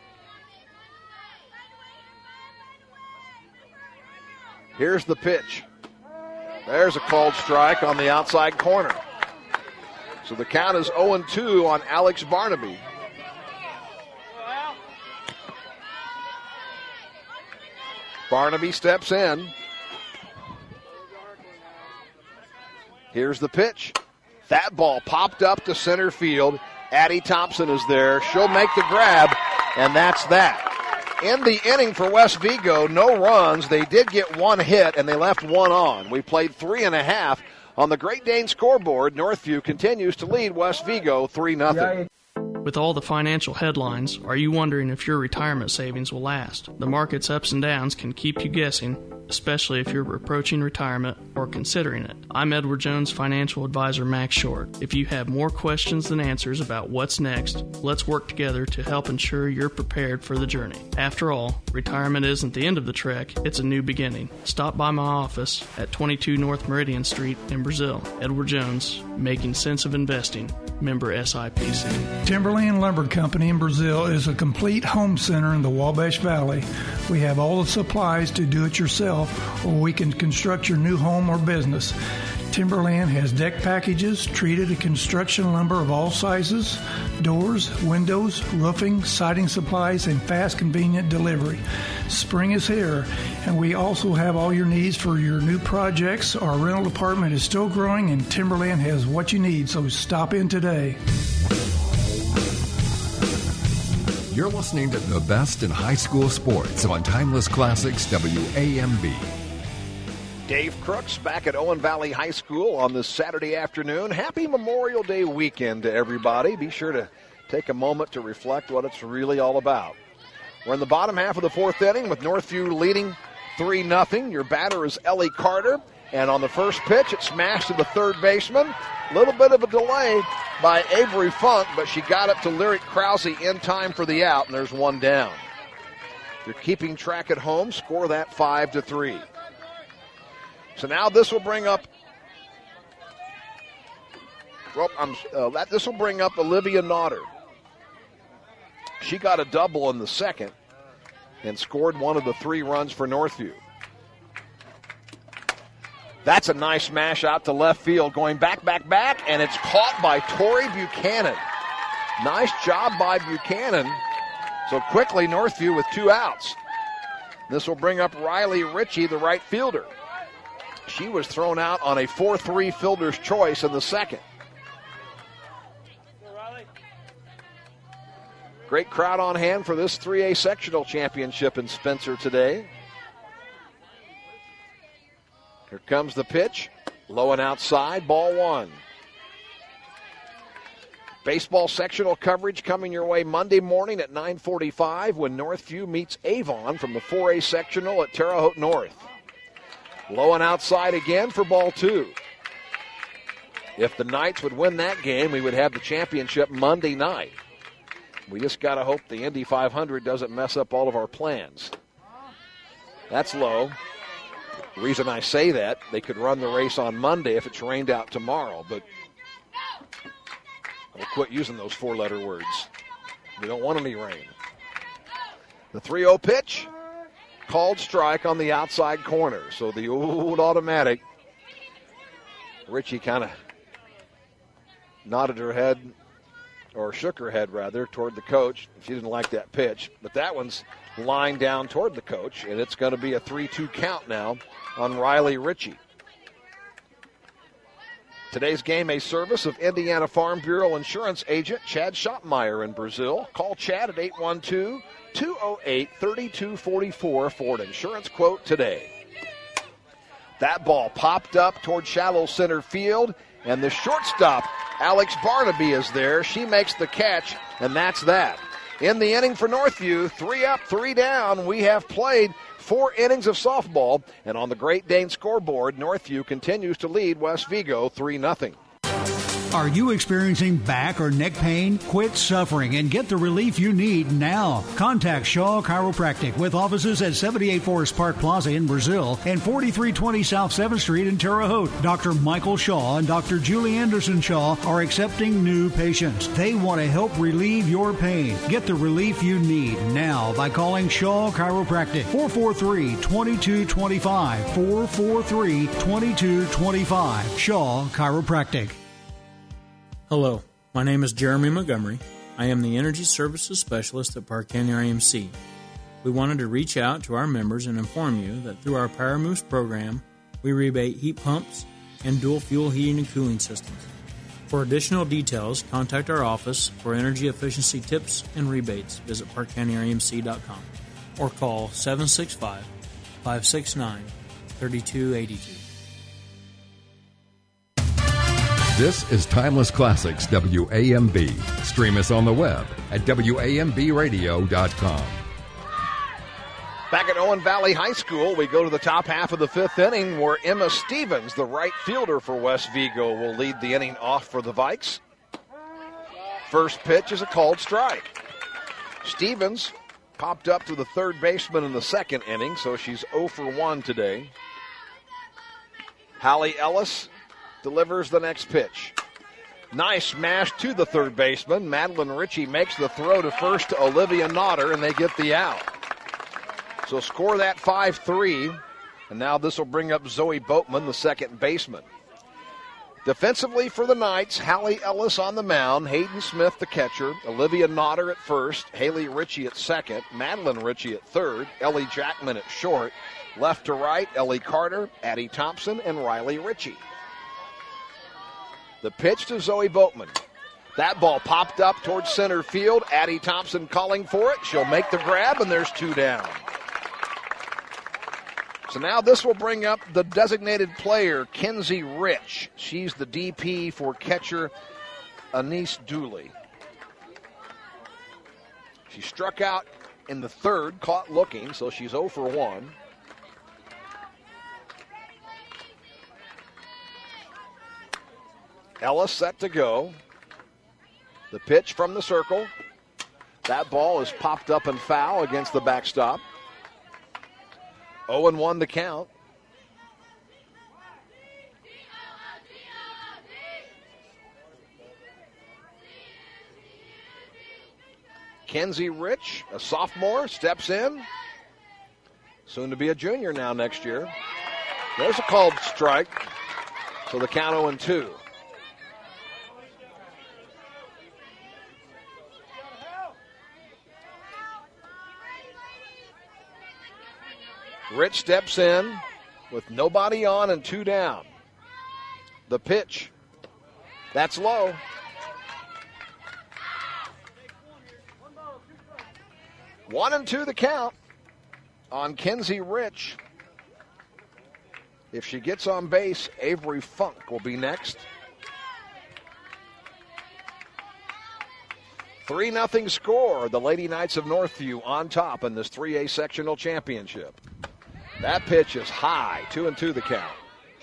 Here's the pitch. There's a called strike on the outside corner. So the count is 0-2 on Alex Barnaby. Barnaby steps in. Here's the pitch. That ball popped up to center field. Addie Thompson is there. She'll make the grab, and that's that. In the inning for West Vigo, no runs. They did get one hit, and they left one on. We played 3.5 on the Great Dane scoreboard. Northview continues to lead West Vigo 3-0. With all the financial headlines, are you wondering if your retirement savings will last? The market's ups and downs can keep you guessing, especially if you're approaching retirement or considering it. I'm Edward Jones financial advisor Max Short. If you have more questions than answers about what's next, let's work together to help ensure you're prepared for the journey. After all, retirement isn't the end of the trek, it's a new beginning. Stop by my office at 22 North Meridian Street in Brazil. Edward Jones, making sense of investing. Member SIPC. Timberland Lumber Company in Brazil is a complete home center in the Wabash Valley. We have all the supplies to do it yourself, or we can construct your new home or business. Timberland has deck packages, treated and construction lumber of all sizes, doors, windows, roofing, siding supplies, and fast, convenient delivery. Spring is here, and we also have all your needs for your new projects. Our rental department is still growing, and Timberland has what you need, so stop in today. You're listening to the best in high school sports on Timeless Classics WAMB. Dave Crooks back at Owen Valley High School on this Saturday afternoon. Happy Memorial Day weekend to everybody. Be sure to take a moment to reflect what it's really all about. We're in the bottom half of the fourth inning with Northview leading 3-0. Your batter is Ellie Carter. And on the first pitch, it smashed to the third baseman. A little bit of a delay by Avery Funk, but she got it to Lyric Krause in time for the out, and there's one down. If you're keeping track at home, score that 5-3. So now this will bring up, this will bring up Olivia Naughter. She got a double in the second and scored one of the 3 runs for Northview. That's a nice smash out to left field, going back, and it's caught by Tori Buchanan. Nice job by Buchanan. So quickly, Northview with 2 outs. This will bring up Riley Ritchie, the right fielder. She was thrown out on a 4-3 fielder's choice in the second. Great crowd on hand for this 3A sectional championship in Spencer today. Here comes the pitch. Low and outside, ball 1. Baseball sectional coverage coming your way Monday morning at 9:45 when Northview meets Avon from the 4A sectional at Terre Haute North. Low and outside again for ball 2. If the Knights would win that game, we would have the championship Monday night. We just got to hope the Indy 500 doesn't mess up all of our plans. That's low. The reason I say that, they could run the race on Monday if it's rained out tomorrow, but I'll quit using those 4-letter words. We don't want any rain. The 3-0 pitch. Called strike on the outside corner. So the old automatic. Ritchie kind of nodded her head, or shook her head rather, toward the coach. She didn't like that pitch. But that one's lined down toward the coach, and it's going to be a 3-2 count now on Riley Ritchie. Today's game, a service of Indiana Farm Bureau Insurance Agent Chad Schottmeyer in Brazil. Call Chad at 812-208-3244 for an insurance quote today. That ball popped up toward shallow center field, And the shortstop, Alex Barnaby, is there. She makes the catch, and that's that. In the inning for Northview, 3 up, 3 down. We have played 4 innings of softball, and on the Great Dane scoreboard, Northview continues to lead West Vigo 3-0. Are you experiencing back or neck pain? Quit suffering and get the relief you need now. Contact Shaw Chiropractic with offices at 78 Forest Park Plaza in Brazil and 4320 South 7th Street in Terre Haute. Dr. Michael Shaw and Dr. Julie Anderson Shaw are accepting new patients. They want to help relieve your pain. Get the relief you need now by calling Shaw Chiropractic 443-2225. 443-2225. Shaw Chiropractic. Hello, my name is Jeremy Montgomery. I am the Energy Services Specialist at Park County IMC. We wanted to reach out to our members and inform you that through our Power Moves program, we rebate heat pumps and dual fuel heating and cooling systems. For additional details, contact our office for energy efficiency tips and rebates. Visit parkcountymc.com or call 765-569-3282. This is Timeless Classics WAMB. Stream us on the web at WAMBradio.com. Back at Owen Valley High School, we go to the top half of the 5th inning where Emma Stevens, the right fielder for West Vigo, will lead the inning off for the Vikes. First pitch is a called strike. Stevens popped up to the third baseman in the second inning, so she's 0 for 1 today. Hallie Ellis delivers the next pitch. Nice smash to the third baseman. Madeline Ritchie makes the throw to first to Olivia Nodder, and they get the out. So score that 5-3, and now this will bring up Zoe Boatman, the second baseman. Defensively for the Knights, Hallie Ellis on the mound, Hayden Smith the catcher, Olivia Nodder at first, Haley Ritchie at second, Madeline Ritchie at third, Ellie Jackman at short. Left to right, Ellie Carter, Addie Thompson, and Riley Ritchie. The pitch to Zoe Boatman. That ball popped up towards center field. Addie Thompson calling for it. She'll make the grab, and there's 2 down. So now this will bring up the designated player, Kenzie Rich. She's the DP for catcher Anise Dooley. She struck out in the third, caught looking, so she's 0 for 1. Ellis set to go. The pitch from the circle. That ball is popped up and foul against the backstop. 0-1 the count. Kenzie Rich, a sophomore, steps in. Soon to be a junior now next year. There's a called strike. So the count 0-2. Rich steps in with nobody on and 2 down. The pitch. That's low. One and 2 the count on Kenzie Rich. If she gets on base, Avery Funk will be next. 3-0 score. The Lady Knights of Northview on top in this 3A sectional championship. That pitch is high, 2-2 the count.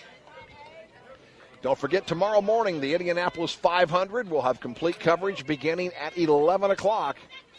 Don't forget, tomorrow morning, the Indianapolis 500 will have complete coverage beginning at 11 o'clock.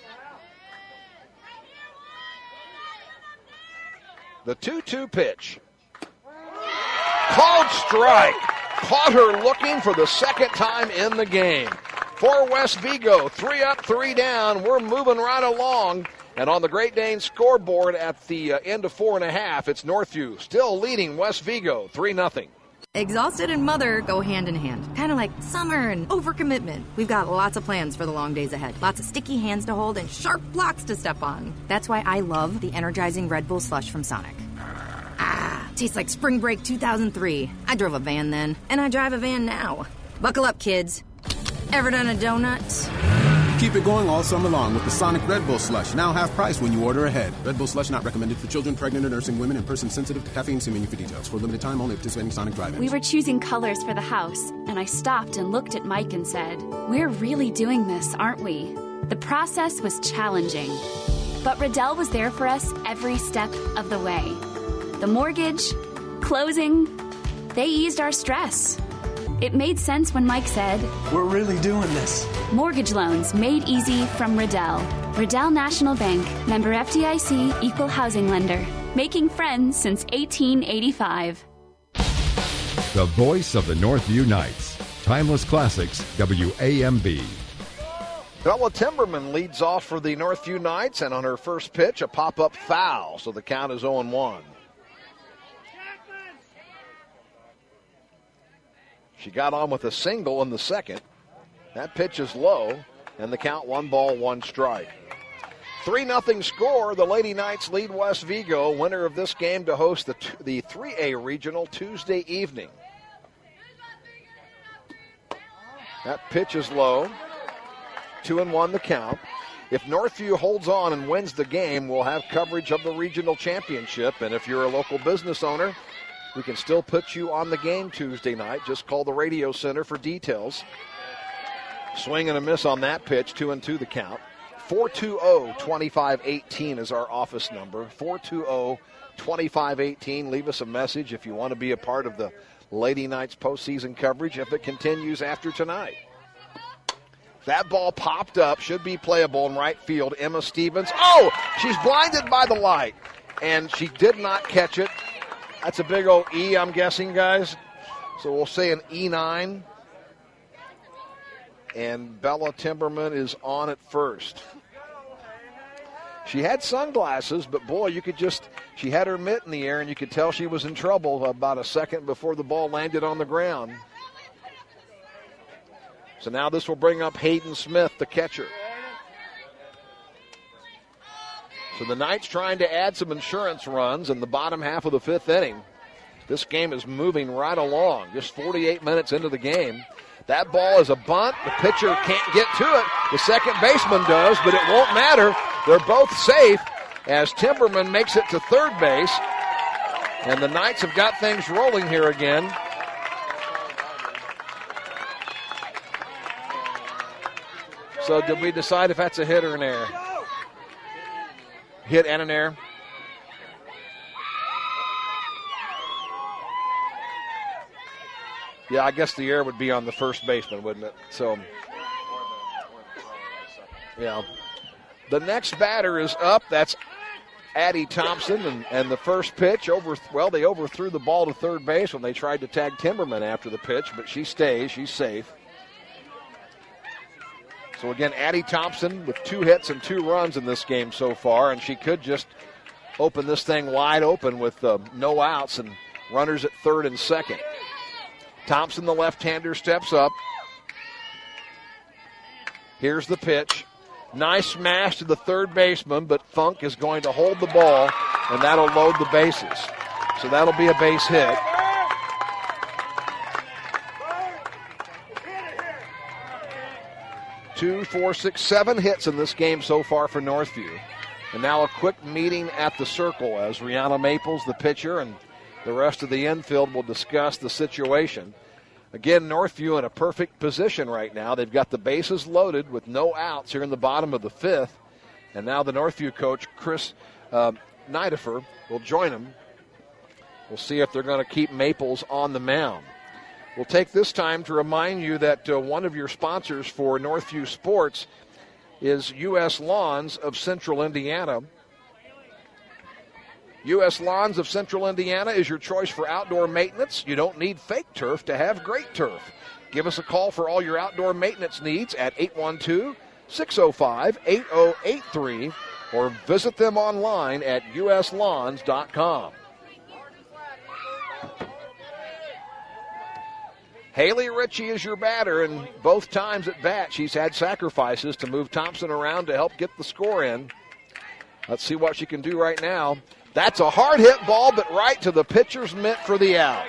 The 2-2 pitch. Called strike. Caught her looking for the second time in the game. For West Vigo, 3 up, 3 down. We're moving right along. And on the Great Dane scoreboard at the end of 4.5, it's Northview still leading West Vigo 3-0. Exhausted and mother go hand in hand. Kind of like summer and overcommitment. We've got lots of plans for the long days ahead. Lots of sticky hands to hold and sharp blocks to step on. That's why I love the energizing Red Bull Slush from Sonic. Tastes like spring break 2003. I drove a van then, and I drive a van now. Buckle up, kids. Ever done a donut? Keep it going all summer long with the Sonic Red Bull Slush, now half price when you order ahead. Red Bull Slush not recommended for children, pregnant, or nursing women, and persons sensitive to caffeine. See menu for details. For a limited time, only participating Sonic drive-ins. We were choosing colors for the house, and I stopped and looked at Mike and said, "We're really doing this, aren't we?" The process was challenging, but Riddell was there for us every step of the way. The mortgage, closing, they eased our stress. It made sense when Mike said, "We're really doing this." Mortgage loans made easy from Riddell. Riddell National Bank, member FDIC, equal housing lender. Making friends since 1885. The voice of the Northview Knights. Timeless Classics, WAMB. Bella Timberman leads off for the Northview Knights, and on her first pitch, a pop-up foul, so the count is 0-1. She got on with a single in the second. That pitch is low, and the count 1-1 strike. 3-0 score. The Lady Knights lead West Vigo. Winner of this game to host the 3A Regional Tuesday evening. That pitch is low. 2-1 the count. If Northview holds on and wins the game, we'll have coverage of the regional championship. And if you're a local business owner, we can still put you on the game Tuesday night. Just call the radio center for details. Swing and a miss on that pitch. 2-2 the count. 420-2518 is our office number. 420-2518. Leave us a message if you want to be a part of the Lady Knights postseason coverage if it continues after tonight. That ball popped up, should be playable in right field. Emma Stevens. Oh, she's blinded by the light, and she did not catch it. That's a big old E, I'm guessing, guys. So we'll say an E9. And Bella Timberman is on at first. She had sunglasses, but boy, she had her mitt in the air, and you could tell she was in trouble about a second before the ball landed on the ground. So now this will bring up Hayden Smith, the catcher. So the Knights trying to add some insurance runs in the bottom half of the fifth inning. This game is moving right along, just 48 minutes into the game. That ball is a bunt. The pitcher can't get to it. The second baseman does, but it won't matter. They're both safe as Timberman makes it to third base. And the Knights have got things rolling here again. So did we decide if that's a hit or an error? Hit and an error. Yeah, I guess the error would be on the first baseman, wouldn't it? So, yeah. The next batter is up. That's Addie Thompson, and the first pitch, they overthrew the ball to third base when they tried to tag Timberman after the pitch, but she stays. She's safe. So, again, Addie Thompson with 2 hits and 2 runs in this game so far, and she could just open this thing wide open with no outs and runners at third and second. Thompson, the left-hander, steps up. Here's the pitch. Nice smash to the third baseman, but Funk is going to hold the ball, and that'll load the bases. So that'll be a base hit. Two, 4, 6, 7 hits in this game so far for Northview. And now a quick meeting at the circle as Rihanna Maples, the pitcher, and the rest of the infield will discuss the situation. Again, Northview in a perfect position right now. They've got the bases loaded with no outs here in the bottom of the fifth. And now the Northview coach, Chris Nidifer, will join them. We'll see if they're going to keep Maples on the mound. We'll take this time to remind you that one of your sponsors for Northview Sports is U.S. Lawns of Central Indiana. U.S. Lawns of Central Indiana is your choice for outdoor maintenance. You don't need fake turf to have great turf. Give us a call for all your outdoor maintenance needs at 812-605-8083 or visit them online at uslawns.com. Haley Ritchie is your batter, and both times at bat she's had sacrifices to move Thompson around to help get the score in. Let's see what she can do right now. That's a hard hit ball, but right to the pitcher's mitt for the out.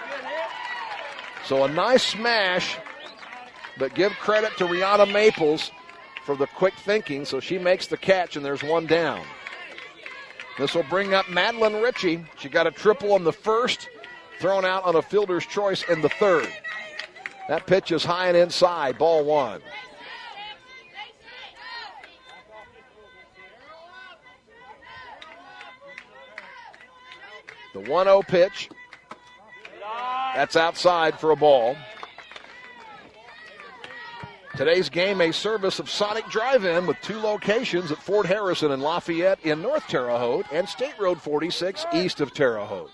So a nice smash, but give credit to Rihanna Maples for the quick thinking, so she makes the catch, and there's one down. This will bring up Madeline Ritchie. She got a triple in the first, thrown out on a fielder's choice in the third. That pitch is high and inside, ball one. The 1-0 pitch. That's outside for a ball. Today's game, a service of Sonic Drive-In with 2 locations at Fort Harrison and Lafayette in North Terre Haute and State Road 46 east of Terre Haute.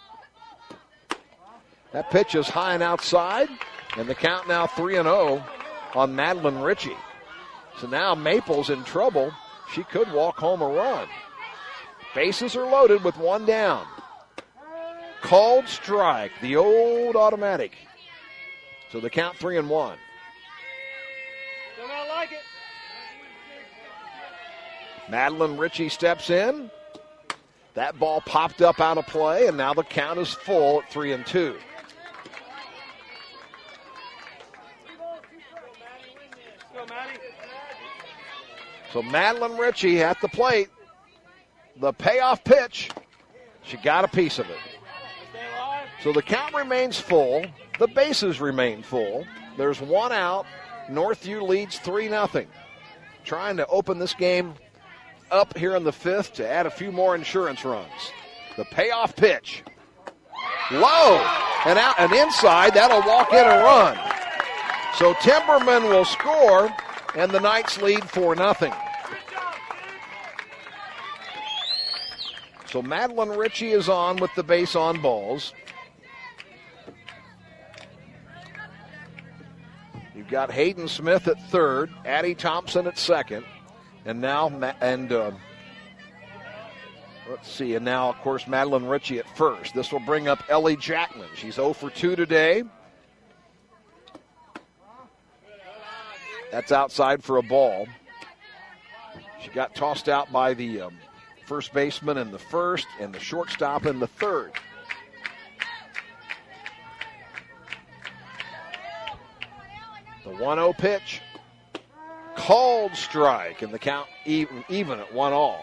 That pitch is high and outside, and the count now 3-0 on Madeline Ritchie. So now Maple's in trouble. She could walk home a run. Bases are loaded with one down. Called strike, the old automatic. So the count 3-1. Madeline Ritchie steps in. That ball popped up out of play, and now the count is full at 3-2. So Madeline Ritchie at the plate. The payoff pitch. She got a piece of it. So the count remains full. The bases remain full. There's one out. Northview leads 3-0. Trying to open this game up here in the fifth to add a few more insurance runs. The payoff pitch. Low and out and inside. That'll walk in a run. So Timberman will score, and the Knights lead 4-0. So Madeline Ritchie is on with the base on balls. You've got Hayden Smith at third, Addie Thompson at second, and now of course Madeline Ritchie at first. This will bring up Ellie Jackman. She's 0 for 2 today. That's outside for a ball. She got tossed out by the first baseman in the first and the shortstop in the third. The 1-0 pitch. Called strike, and the count even at 1-1.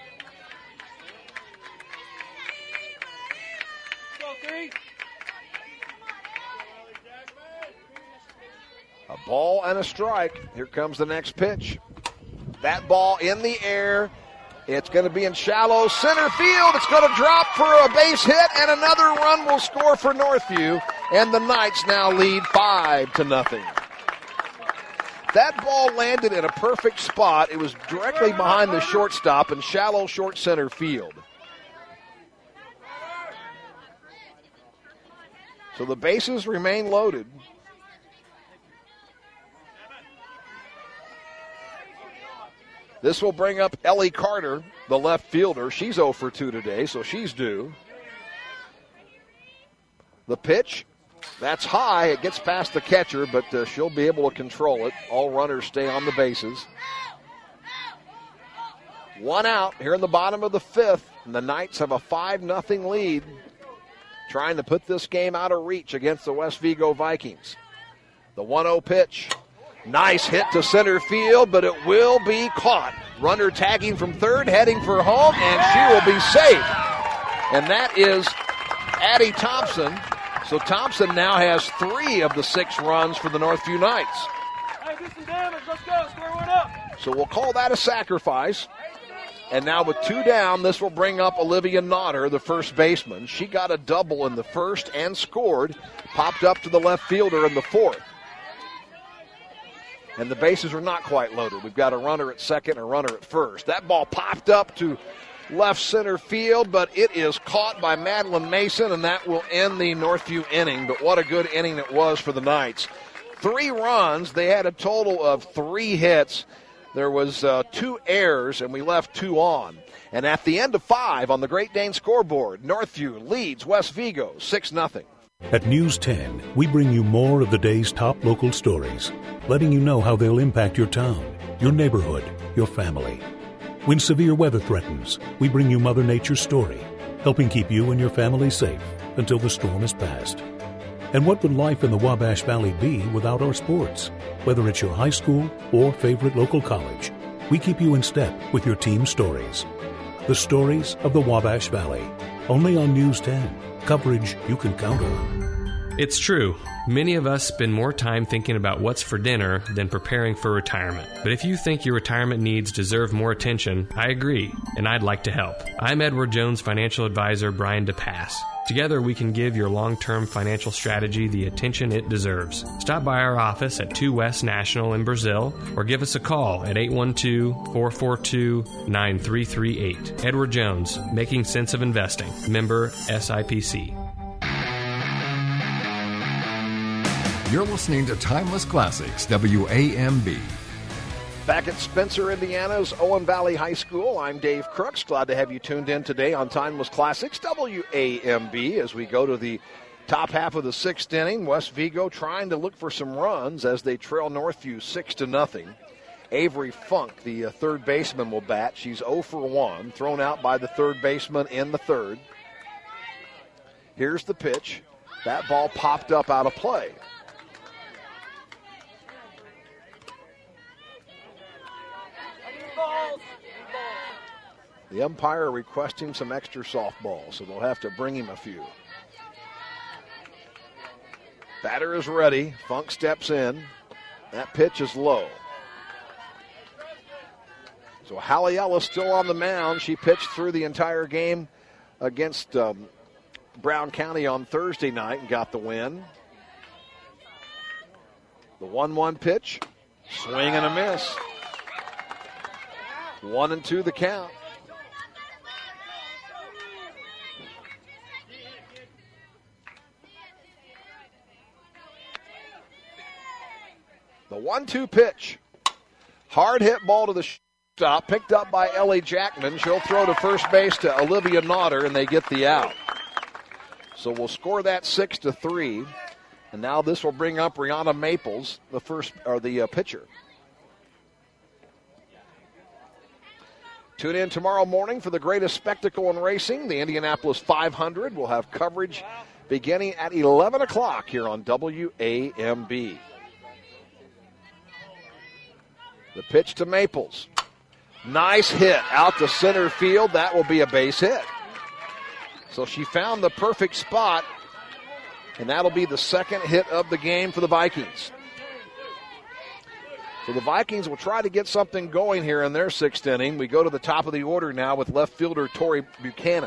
A ball and a strike. Here comes the next pitch. That ball in the air. It's going to be in shallow center field. It's going to drop for a base hit, and another run will score for Northview. And the Knights now lead 5-0. That ball landed in a perfect spot. It was directly behind the shortstop in shallow short center field. So the bases remain loaded. This will bring up Ellie Carter, the left fielder. She's 0 for 2 today, so she's due. The pitch, that's high. It gets past the catcher, but she'll be able to control it. All runners stay on the bases. One out here in the bottom of the fifth, and the Knights have a 5-0 lead, trying to put this game out of reach against the West Vigo Vikings. The 1-0 pitch. Nice hit to center field, but it will be caught. Runner tagging from third, heading for home, and she will be safe. And that is Addie Thompson. So Thompson now has 3 of the 6 runs for the Northview Knights. Hey, do some damage. Let's go. Square one up. So we'll call that a sacrifice. And now with 2 down, this will bring up Olivia Nodder, the first baseman. She got a double in the first and scored. Popped up to the left fielder in the fourth. And the bases are not quite loaded. We've got a runner at second and a runner at first. That ball popped up to left center field, but it is caught by Madeline Mason, and that will end the Northview inning. But what a good inning it was for the Knights. 3 runs. They had a total of 3 hits. There was 2 errors, and we left 2 on. And at the end of 5 on the Great Dane scoreboard, Northview leads West Vigo 6-0. At News 10, we bring you more of the day's top local stories, letting you know how they'll impact your town, your neighborhood, your family. When severe weather threatens, we bring you Mother Nature's story, helping keep you and your family safe until the storm is past. And what would life in the Wabash Valley be without our sports? Whether it's your high school or favorite local college, we keep you in step with your team stories. The stories of the Wabash Valley. Only on News 10. Coverage you can count on. It's true. Many of us spend more time thinking about what's for dinner than preparing for retirement. But if you think your retirement needs deserve more attention, I agree, and I'd like to help. I'm Edward Jones financial advisor Brian DePass. Together, we can give your long-term financial strategy the attention it deserves. Stop by our office at 2 West National in Brazil or give us a call at 812-442-9338. Edward Jones, Making Sense of Investing. Member SIPC. You're listening to Timeless Classics, WAMB. Back at Spencer, Indiana's Owen Valley High School, I'm Dave Crooks. Glad to have you tuned in today on Timeless Classics, WAMB, as we go to the top half of the sixth inning. West Vigo trying to look for some runs as they trail Northview 6-0. Avery Funk, the third baseman, will bat. She's 0 for 1, thrown out by the third baseman in the third. Here's the pitch. That ball popped up out of play. The umpire requesting some extra softballs, so they'll have to bring him a few. Batter is ready. Funk steps in. That pitch is low. So Hallie Ellis still on the mound. She pitched through the entire game against Brown County on Thursday night and got the win. The 1-1 pitch. Swing and a miss. 1-2 the count. The 1-2 pitch. Hard hit ball to the stop. Picked up by Ellie Jackman. She'll throw to first base to Olivia Naughter, and they get the out. So we'll score that 6-3. And now this will bring up Rihanna Maples, the pitcher. Tune in tomorrow morning for the greatest spectacle in racing, the Indianapolis 500. We'll have coverage beginning at 11 o'clock here on WAMB. The pitch to Maples. Nice hit out to center field. That will be a base hit. So she found the perfect spot, and that'll be the second hit of the game for the Vikings. So the Vikings will try to get something going here in their sixth inning. We go to the top of the order now with left fielder Tori Buchanan.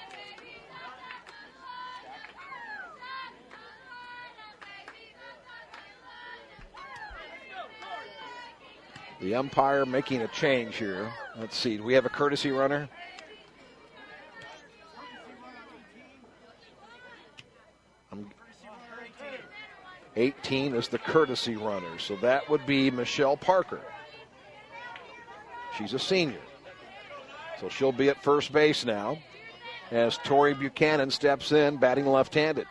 The umpire making a change here. Let's see. Do we have a courtesy runner? I'm 18 is the courtesy runner, so that would be Michelle Parker. She's a senior. So she'll be at first base now as Tori Buchanan steps in, batting left-handed.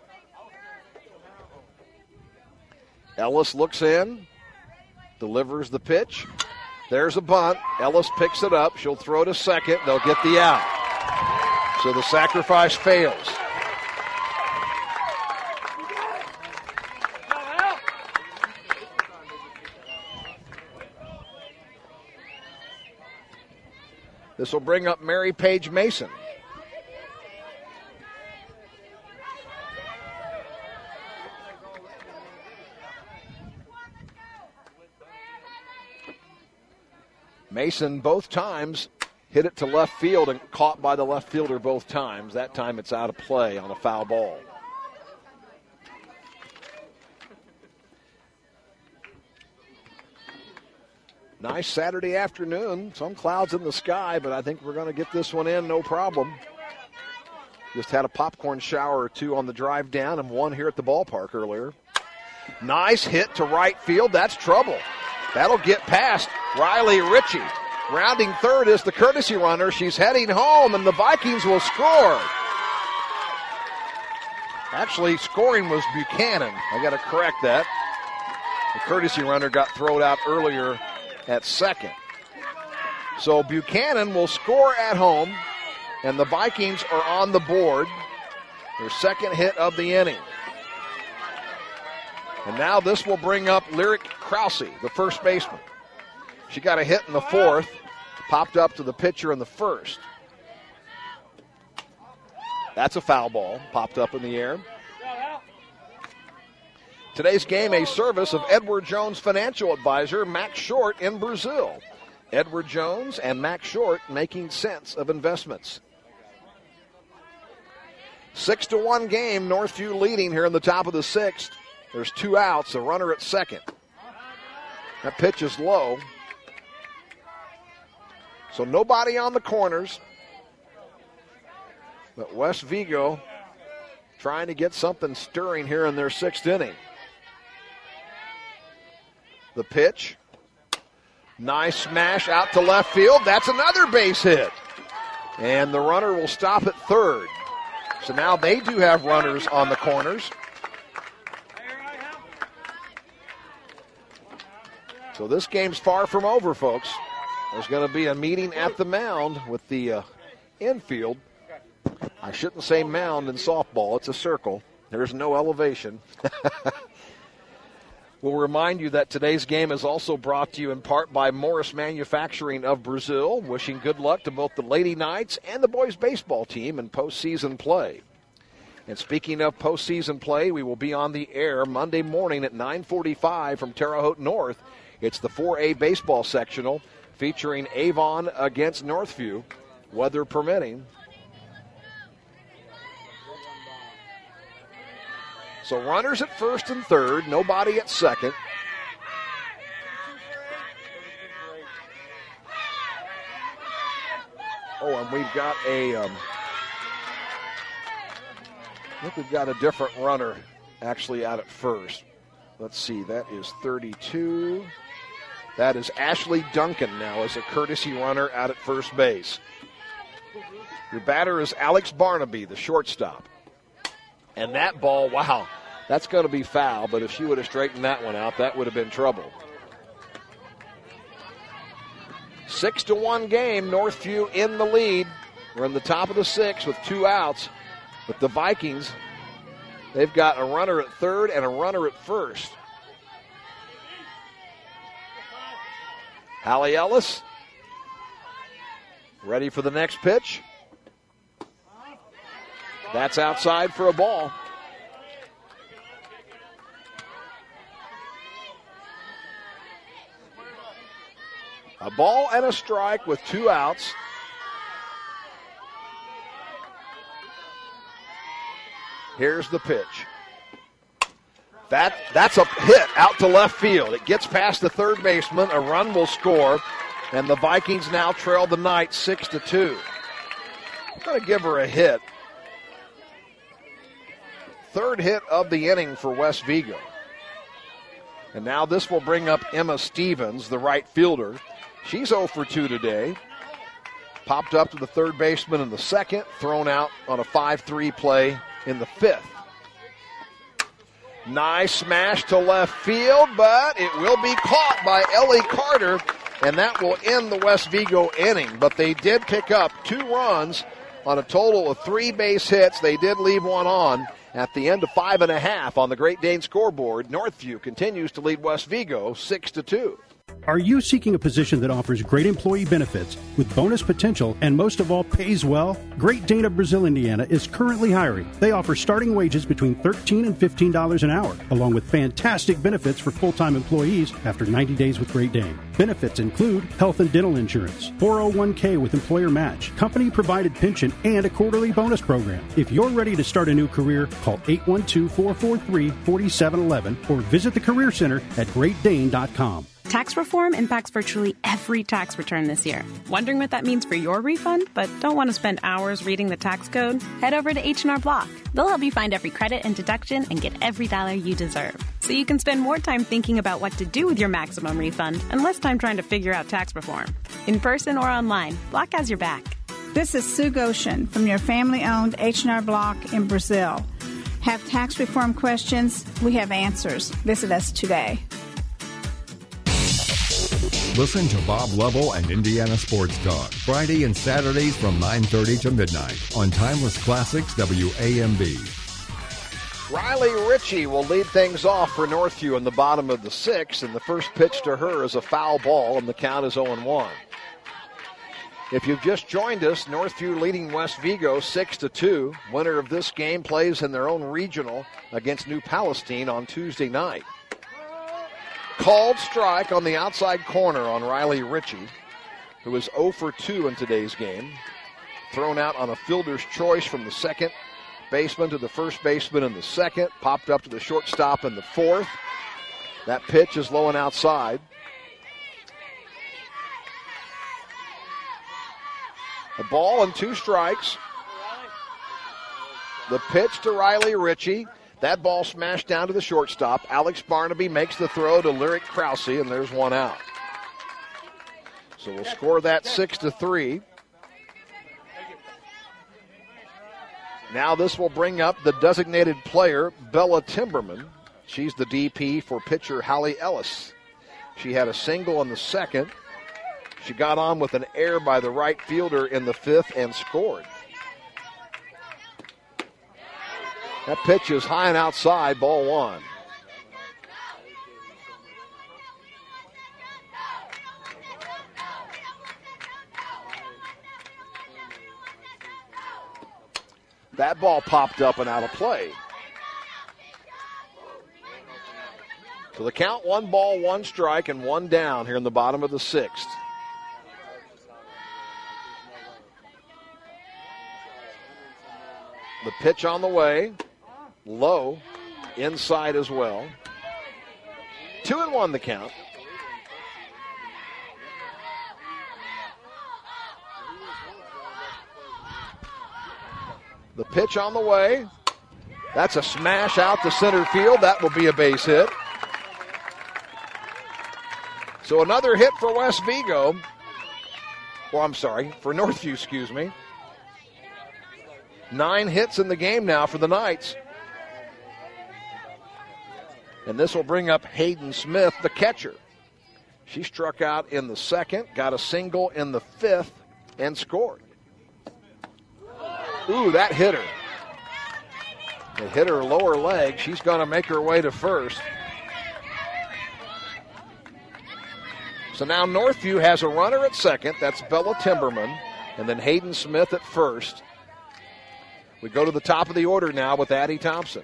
Ellis looks in, delivers the pitch. There's a bunt. Ellis picks it up. She'll throw to second. They'll get the out. So the sacrifice fails. This will bring up Mary Page Mason. Mason both times hit it to left field and caught by the left fielder both times. That time it's out of play on a foul ball. Nice Saturday afternoon. Some clouds in the sky, but I think we're going to get this one in no problem. Just had a popcorn shower or two on the drive down and one here at the ballpark earlier. Nice hit to right field. That's trouble. That'll get past Riley Ritchie. Rounding third is the courtesy runner. She's heading home, and the Vikings will score. Actually, scoring was Buchanan. I got to correct that. The courtesy runner got thrown out earlier at second. So Buchanan will score at home, and the Vikings are on the board. Their second hit of the inning. And now this will bring up Lyric Krause, the first baseman. She got a hit in the fourth, popped up to the pitcher in the first. That's a foul ball, popped up in the air. Today's game, a service of Edward Jones Financial Advisor, Max Short in Brazil. Edward Jones and Max Short, making sense of investments. 6-1 game, Northview leading here in the top of the sixth. There's 2 outs, a runner at second. That pitch is low. So nobody on the corners. But West Vigo trying to get something stirring here in their 6th inning. The pitch. Nice smash out to left field. That's another base hit. And the runner will stop at third. So now they do have runners on the corners. So this game's far from over, folks. There's going to be a meeting at the mound with the infield. I shouldn't say mound in softball. It's a circle. There's no elevation. We'll remind you that today's game is also brought to you in part by Morris Manufacturing of Brazil, wishing good luck to both the Lady Knights and the boys baseball team in postseason play. And speaking of postseason play, we will be on the air Monday morning at 9:45 from Terre Haute North. It's the 4A baseball sectional featuring Avon against Northview, weather permitting. So runners at first and third, nobody at second. Oh, and we've got I think we've got a different runner actually out at first. Let's see, that is 32. That is Ashley Duncan now as a courtesy runner out at first base. Your batter is Alex Barnaby, the shortstop. And that ball, wow, that's going to be foul, but if she would have straightened that one out, that would have been trouble. 6-1 game, Northview in the lead. We're in the top of the sixth with 2 outs. But the Vikings, they've got a runner at third and a runner at first. Hallie Ellis, ready for the next pitch. That's outside for a ball. A ball and a strike with 2 outs. Here's the pitch. That's a hit out to left field. It gets past the third baseman. A run will score, and the Vikings now trail the Knights 6-2. I'm going to give her a hit. Third hit of the inning for West Vigo. And now this will bring up Emma Stevens, the right fielder. She's 0 for 2 today. Popped up to the third baseman in the second, thrown out on a 5-3 play in the fifth. Nice smash to left field, but it will be caught by Ellie Carter, and that will end the West Vigo inning. But they did pick up 2 runs on a total of 3 base hits. They did leave one on at the end of 5.5 on the Great Dane scoreboard. Northview continues to lead West Vigo 6-2. Are you seeking a position that offers great employee benefits with bonus potential and most of all pays well? Great Dane of Brazil, Indiana is currently hiring. They offer starting wages between $13 and $15 an hour, along with fantastic benefits for full-time employees after 90 days with Great Dane. Benefits include health and dental insurance, 401k with employer match, company-provided pension, and a quarterly bonus program. If you're ready to start a new career, call 812-443-4711 or visit the Career Center at greatdane.com. Tax reform impacts virtually every tax return this year. Wondering what that means for your refund, but don't want to spend hours reading the tax code? Head over to H&R Block. They'll help you find every credit and deduction and get every dollar you deserve. So you can spend more time thinking about what to do with your maximum refund and less time trying to figure out tax reform. In person or online, Block has your back. This is Sue Goshen from your family-owned H&R Block in Brazil. Have tax reform questions? We have answers. Visit us today. Listen to Bob Lovell and Indiana Sports Talk Friday and Saturdays from 9:30 to midnight on Timeless Classics WAMB. Riley Ritchie will lead things off for Northview in the bottom of the 6th, and the first pitch to her is a foul ball, and the count is 0-1. If you've just joined us, Northview leading West Vigo 6-2. Winner of this game plays in their own regional against New Palestine on Tuesday night. Called strike on the outside corner on Riley Ritchie, who is 0 for 2 in today's game. Thrown out on a fielder's choice from the second baseman to the first baseman in the second. Popped up to the shortstop in the fourth. That pitch is low and outside. A ball and 2 strikes. The pitch to Riley Ritchie. That ball smashed down to the shortstop. Alex Barnaby makes the throw to Lyric Krause, and there's one out. So we'll score that 6-3. Now this will bring up the designated player, Bella Timberman. She's the DP for pitcher Hallie Ellis. She had a single in the second. She got on with an error by the right fielder in the 5th and scored. That pitch is high and outside, ball 1. That ball popped up and out of play. So the count, 1 ball, 1 strike, and 1 down here in the bottom of the 6th. The pitch on the way. Low. Inside as well. 2-1 the count. The pitch on the way. That's a smash out to center field. That will be a base hit. So another hit for West Vigo. Well, I'm sorry, for Northview, excuse me. 9 hits in the game now for the Knights. And this will bring up Hayden Smith, the catcher. She struck out in the second, got a single in the 5th, and scored. Ooh, that hit her. It hit her lower leg. She's going to make her way to first. So now Northview has a runner at second. That's Bella Timberman. And then Hayden Smith at first. We go to the top of the order now with Addie Thompson.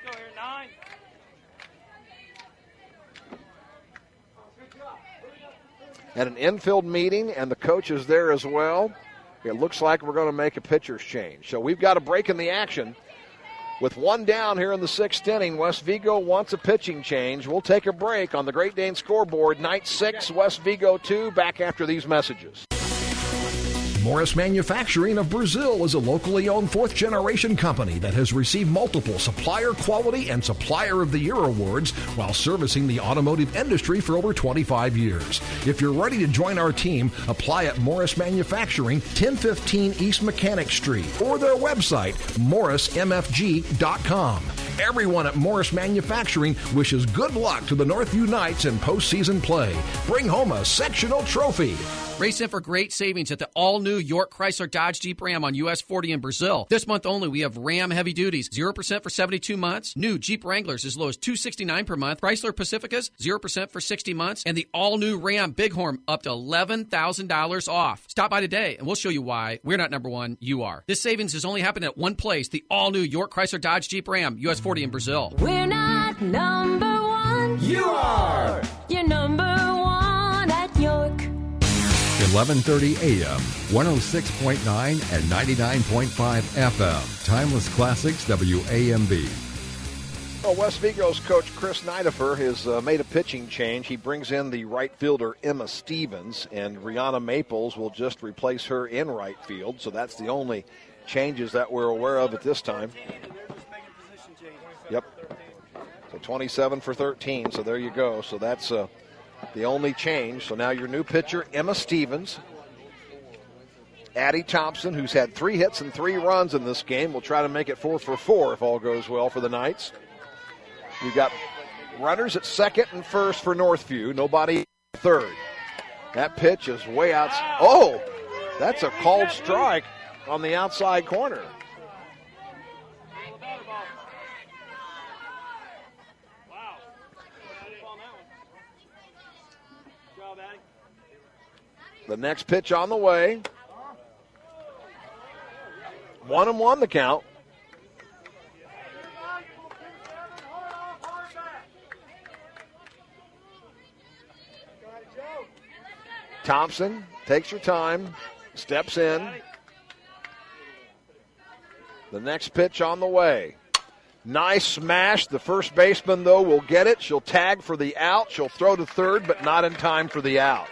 At an infield meeting, and the coach is there as well. It looks like we're going to make a pitcher's change. So we've got a break in the action. With 1 down here in the 6th inning, West Vigo wants a pitching change. We'll take a break on the Great Dane scoreboard. Knights 6, West Vigo 2. Back after these messages. Morris Manufacturing of Brazil is a locally owned 4th-generation company that has received multiple Supplier Quality and Supplier of the Year awards while servicing the automotive industry for over 25 years. If you're ready to join our team, apply at Morris Manufacturing, 1015 East Mechanic Street, or their website, morrismfg.com. Everyone at Morris Manufacturing wishes good luck to the Northview Knights in postseason play. Bring home a sectional trophy. Race in for great savings at the all-new York Chrysler Dodge Jeep Ram on US 40 in Brazil. This month only, we have Ram heavy duties, 0% for 72 months. New Jeep Wranglers as low as $269 per month. Chrysler Pacificas, 0% for 60 months. And the all-new Ram Bighorn, up to $11,000 off. Stop by today, and we'll show you why we're not number one, you are. This savings has only happened at one place, the all-new York Chrysler Dodge Jeep Ram, US 40 in Brazil. We're not number one. You are. You're number one at York. 11:30 a.m., 106.9 and 99.5 FM. Timeless Classics, WAMB. Well, West Vigo's coach Chris Nidifer has made a pitching change. He brings in the right fielder Emma Stevens, and Rihanna Maples will just replace her in right field. So that's the only changes that we're aware of at this time. Yep. So 27 for 13, so there you go. So that's the only change. So now your new pitcher, Emma Stevens. Addie Thompson, who's had 3 hits and 3 runs in this game, will try to make it 4 for 4 if all goes well for the Knights. You've got runners at second and first for Northview. Nobody at third. That pitch is way out. Oh, that's a called strike on the outside corner. The next pitch on the way. 1-1 the count. Thompson takes her time, steps in. The next pitch on the way. Nice smash. The first baseman, though, will get it. She'll tag for the out. She'll throw to third, but not in time for the out.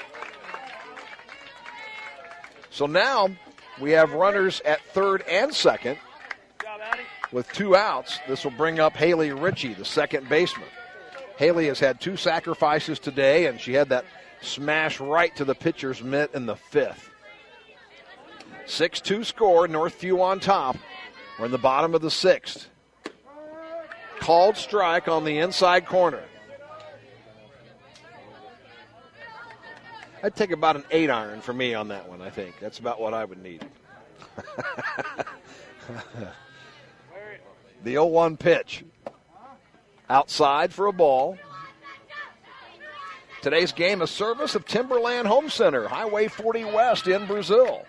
So now we have runners at third and second with 2 outs. This will bring up Haley Ritchie, the second baseman. Haley has had 2 sacrifices today, and she had that smash right to the pitcher's mitt in the 5th. 6-2 score, Northview on top. We're in the bottom of the 6th. Called strike on the inside corner. I'd take about an 8-iron for me on that one, I think. That's about what I would need. The 0-1 pitch. Outside for a ball. Today's game, a service of Timberland Home Center, Highway 40 West in Brazil.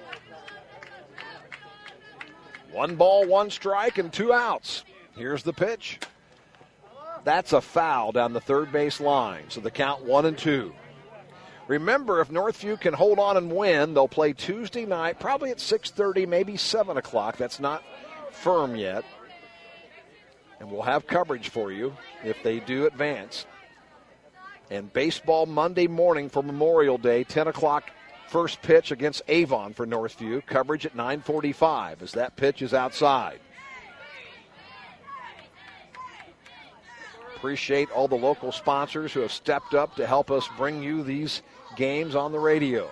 1 ball, 1 strike, and 2 outs. Here's the pitch. That's a foul down the third base line, so the count 1-2. Remember, if Northview can hold on and win, they'll play Tuesday night, probably at 6:30, maybe 7 o'clock. That's not firm yet. And we'll have coverage for you if they do advance. And baseball Monday morning for Memorial Day, 10 o'clock first pitch against Avon for Northview. Coverage at 9:45 as that pitch is outside. Appreciate all the local sponsors who have stepped up to help us bring you these games on the radio.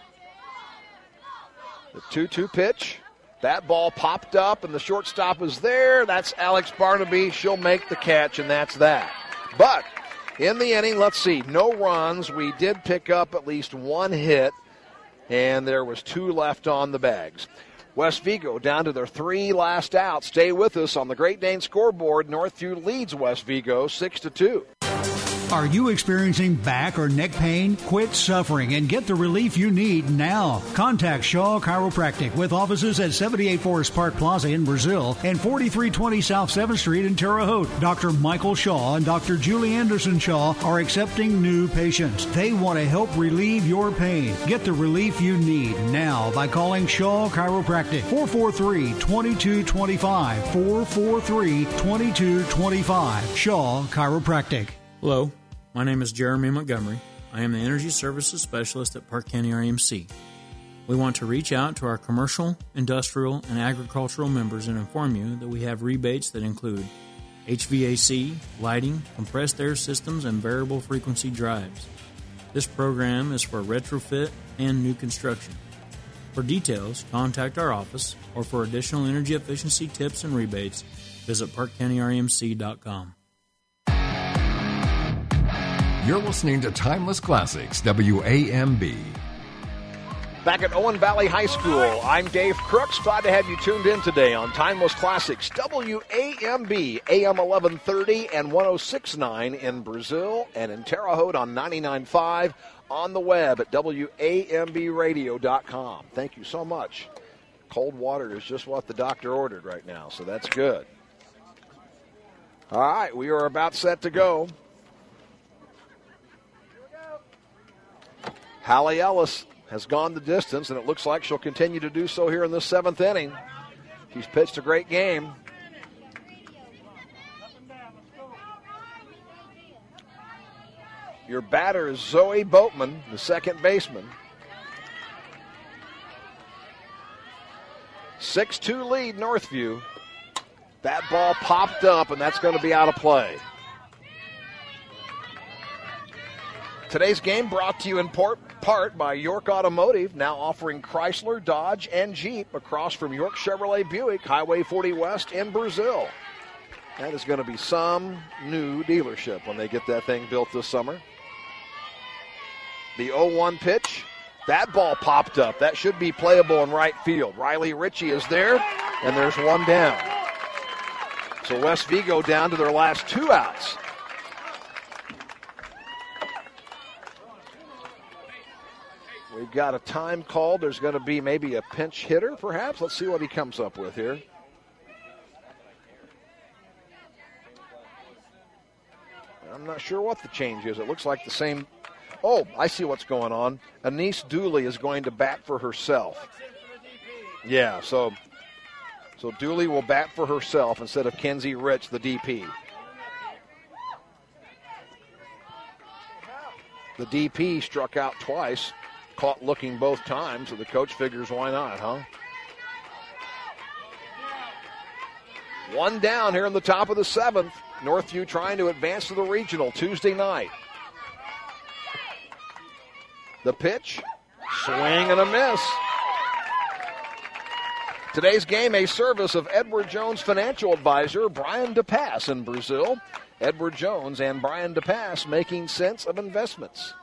The 2-2 pitch. That ball popped up and the shortstop is there. That's Alex Barnaby. She'll make the catch, and that's that. But in the inning, let's see, no runs. We did pick up at least 1 hit, and there was 2 left on the bags. West Vigo down to their 3 last outs. Stay with us on the Great Dane scoreboard. Northview leads West Vigo 6-2. Are you experiencing back or neck pain? Quit suffering and get the relief you need now. Contact Shaw Chiropractic with offices at 78 Forest Park Plaza in Brazil and 4320 South 7th Street in Terre Haute. Dr. Michael Shaw and Dr. Julie Anderson Shaw are accepting new patients. They want to help relieve your pain. Get the relief you need now by calling Shaw Chiropractic 443-2225. 443-2225. Shaw Chiropractic. Hello, my name is Jeremy Montgomery. I am the Energy Services Specialist at Park County RMC. We want to reach out to our commercial, industrial, and agricultural members and inform you that we have rebates that include HVAC, lighting, compressed air systems, and variable frequency drives. This program is for retrofit and new construction. For details, contact our office, or for additional energy efficiency tips and rebates, visit parkcountyrmc.com. You're listening to Timeless Classics, WAMB. Back at Owen Valley High School, I'm Dave Crooks. Glad to have you tuned in today on Timeless Classics, WAMB, AM 1130 and 106.9 in Brazil and in Terre Haute on 99.5 on the web at WAMBradio.com. Thank you so much. Cold water is just what the doctor ordered right now, so that's good. All right, we are about set to go. Hallie Ellis has gone the distance, and it looks like she'll continue to do so here in the 7th inning. She's pitched a great game. Your batter is Zoe Boatman, the second baseman. 6-2 lead, Northview. That ball popped up, and that's going to be out of play. Today's game brought to you in part by York Automotive, now offering Chrysler, Dodge, and Jeep across from York Chevrolet Buick, Highway 40 West in Brazil. That is going to be some new dealership when they get that thing built this summer. The 0-1 pitch. That ball popped up. That should be playable in right field. Riley Ritchie is there, and there's 1 down. So West Vigo down to their last 2 outs. We've got a time called. There's going to be maybe a pinch hitter, perhaps. Let's see what he comes up with here. I'm not sure what the change is. It looks like the same. Oh, I see what's going on. Anise Dooley is going to bat for herself. Yeah, so Dooley will bat for herself instead of Kenzie Rich, the DP. The DP struck out twice, caught looking both times, so the coach figures why not, huh? One down here in the top of the 7th. Northview trying to advance to the regional Tuesday night. The pitch, swing and a miss. Today's game, a service of Edward Jones financial advisor Brian DePass in Brazil. Edward Jones and Brian DePass making sense of investments.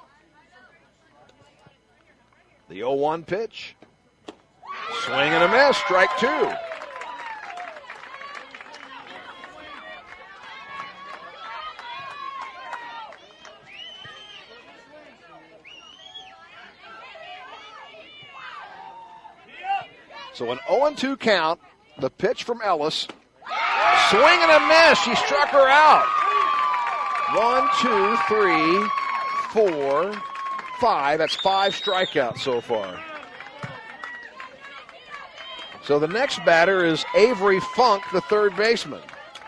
The 0-1 pitch, swing and a miss, strike 2. So an 0-2 count, the pitch from Ellis. Swing and a miss. She struck her out. 1, 2, 3, 4, 5. That's 5 strikeouts so far. So the next batter is Avery Funk, the third baseman.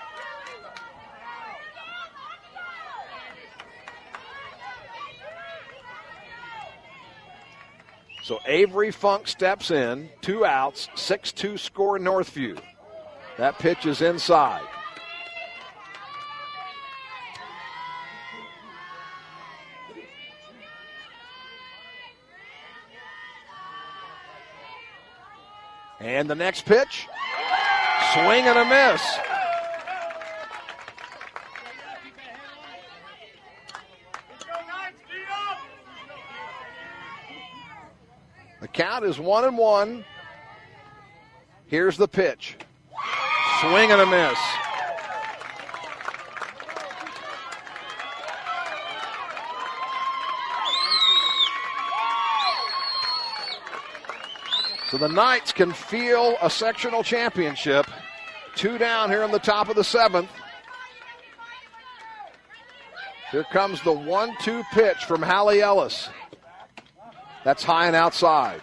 So Avery Funk steps in, 2 outs, 6-2 score Northview. That pitch is inside. And the next pitch, swing and a miss. The count is 1-1. Here's the pitch. Swing and a miss. So the Knights can feel a sectional championship. 2 down here in the top of the 7th. Here comes the 1-2 pitch from Hallie Ellis. That's high and outside.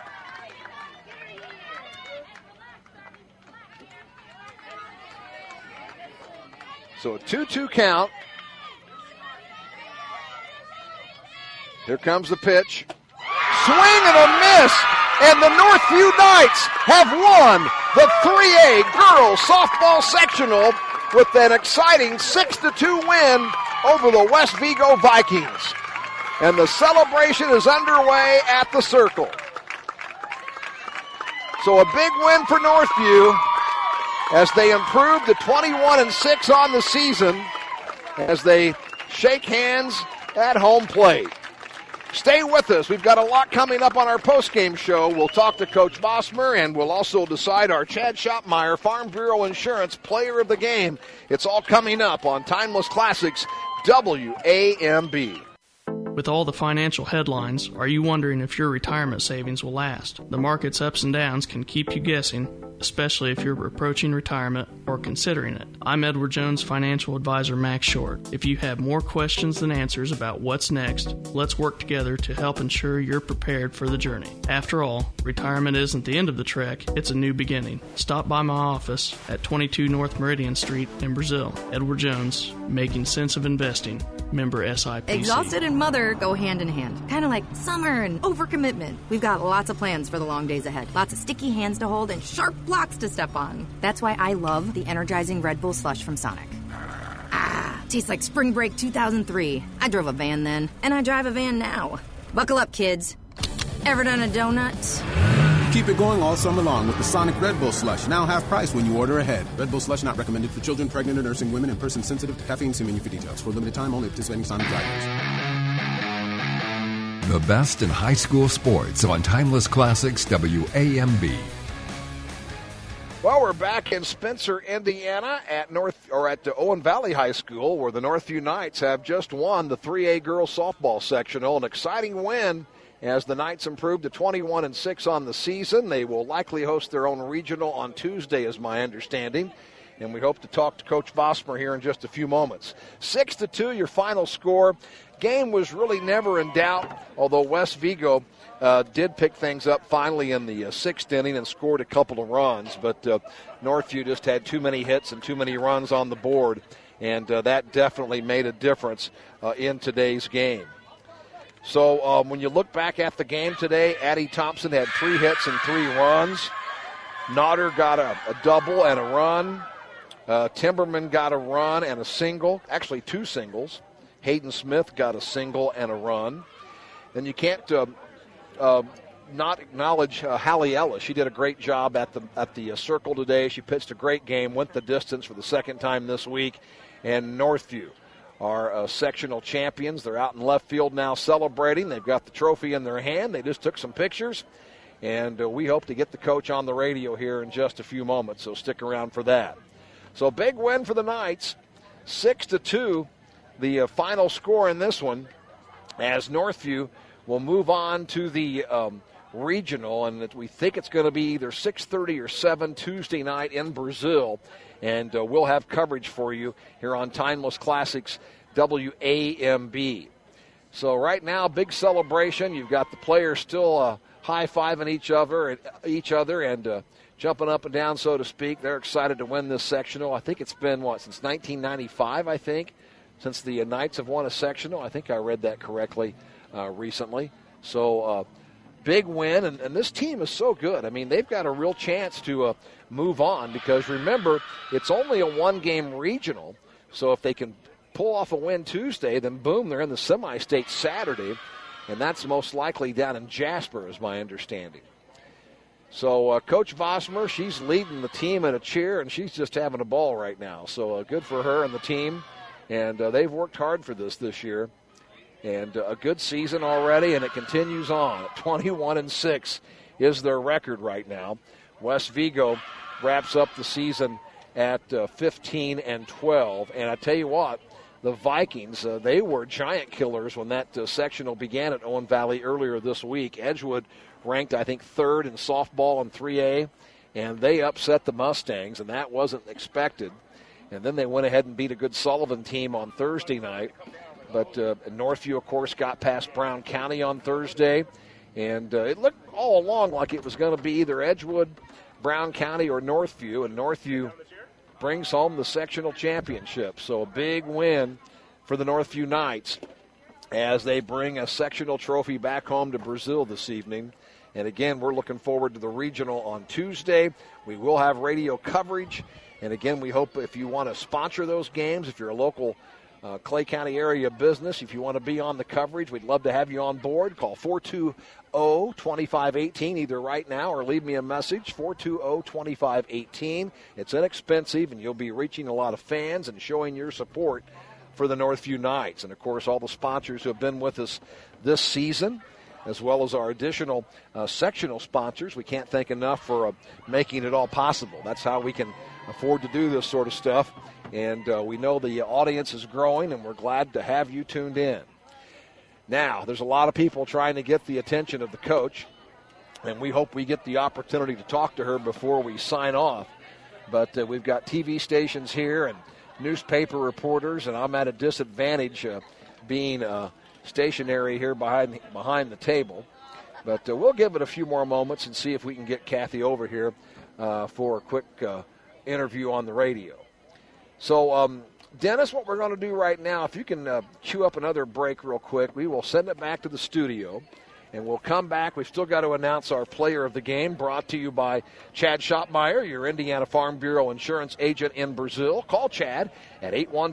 So a 2-2 count. Here comes the pitch. Swing and a miss. And the Northview Knights have won the 3A Girls Softball Sectional with an exciting 6-2 win over the West Vigo Vikings. And the celebration is underway at the Circle. So a big win for Northview as they improve to 21-6 on the season as they shake hands at home plate. Stay with us. We've got a lot coming up on our postgame show. We'll talk to Coach Bosmer, and we'll also decide our Chad Schottmeyer Farm Bureau Insurance Player of the Game. It's all coming up on Timeless Classics WAMB. With all the financial headlines, are you wondering if your retirement savings will last? The market's ups and downs can keep you guessing, especially if you're approaching retirement or considering it. I'm Edward Jones financial advisor Max Short. If you have more questions than answers about what's next, let's work together to help ensure you're prepared for the journey. After all, retirement isn't the end of the trek, it's a new beginning. Stop by my office at 22 North Meridian Street in Brazil. Edward Jones, making sense of investing. Member SIPC. Exhausted and mother go hand in hand. Kind of like summer and overcommitment. We've got lots of plans for the long days ahead. Lots of sticky hands to hold and sharp blocks to step on. That's why I love the energizing Red Bull Slush from Sonic. Tastes like spring break 2003. I drove a van then, and I drive a van now. Buckle up, kids. Ever done a donut? Keep it going all summer long with the Sonic Red Bull Slush, now half price when you order ahead. Red Bull Slush not recommended for children, pregnant or nursing women, and persons sensitive to caffeine. See menu for details. For a limited time, only participating Sonic drivers. The best in high school sports on Timeless Classics WAMB. Well, we're back in Spencer, Indiana at the Owen Valley High School, where the Northview Knights have just won the 3A girls softball sectional. An exciting win as the Knights improve to 21-6 on the season. They will likely host their own regional on Tuesday, is my understanding. And we hope to talk to Coach Vosmer here in just a few moments. 6-2, your final score. Game was really never in doubt, although West Vigo did pick things up finally in the sixth inning and scored a couple of runs. But Northview just had too many hits and too many runs on the board, and that definitely made a difference in today's game. So when you look back at the game today, Addie Thompson had 3 hits and 3 runs. Nodder got a double and a run. Timberman got a run and a single, actually 2 singles. Hayden Smith got a single and a run. And you can't not acknowledge Hallie Ellis. She did a great job at the circle today. She pitched a great game, went the distance for the second time this week. And Northview are sectional champions. They're out in left field now celebrating. They've got the trophy in their hand. They just took some pictures. And we hope to get the coach on the radio here in just a few moments, so stick around for that. So big win for the Knights, 6-2, the final score in this one, as Northview will move on to the regional, and we think it's going to be either 6:30 or 7 Tuesday night in Brazil, and we'll have coverage for you here on Timeless Classics WAMB. So right now, big celebration. You've got the players still high-fiving each other and jumping up and down, so to speak. They're excited to win this sectional. I think it's been, since 1995, I think, since the Knights have won a sectional. I think I read that correctly recently. So big win, and this team is so good. I mean, they've got a real chance to move on because, remember, it's only a 1-game regional. So if they can pull off a win Tuesday, then boom, they're in the semi-state Saturday, and that's most likely down in Jasper, is my understanding. So Coach Vosmer, she's leading the team in a cheer, and she's just having a ball right now. So good for her and the team, and they've worked hard for this year. And a good season already, and it continues on. 21-6 is their record right now. West Vigo wraps up the season at 15-12. And I tell you what, the Vikings, they were giant killers when that sectional began at Owen Valley earlier this week. Edgewood ranked, I think, 3rd in softball in 3A, and they upset the Mustangs, and that wasn't expected. And then they went ahead and beat a good Sullivan team on Thursday night. But Northview, of course, got past Brown County on Thursday, and it looked all along like it was going to be either Edgewood, Brown County, or Northview, and Northview brings home the sectional championship. So a big win for the Northview Knights as they bring a sectional trophy back home to Brazil this evening. And again, we're looking forward to the regional on Tuesday. We will have radio coverage. And again, we hope if you want to sponsor those games, if you're a local Clay County area business, if you want to be on the coverage, we'd love to have you on board. Call 420-2518 either right now or leave me a message, 420-2518. It's inexpensive, and you'll be reaching a lot of fans and showing your support for the Northview Knights. And, of course, all the sponsors who have been with us this season, as well as our additional sectional sponsors. We can't thank enough for making it all possible. That's how we can afford to do this sort of stuff. And we know the audience is growing, and we're glad to have you tuned in. Now, there's a lot of people trying to get the attention of the coach, and we hope we get the opportunity to talk to her before we sign off. But we've got TV stations here and newspaper reporters, and I'm at a disadvantage being stationary here behind the table. But we'll give it a few more moments and see if we can get Kathy over here for a quick interview on the radio. So, Dennis, what we're going to do right now, if you can chew up another break real quick, we will send it back to the studio, and we'll come back. We've still got to announce our player of the game, brought to you by Chad Schottmeyer, your Indiana Farm Bureau insurance agent in Brazil. Call Chad at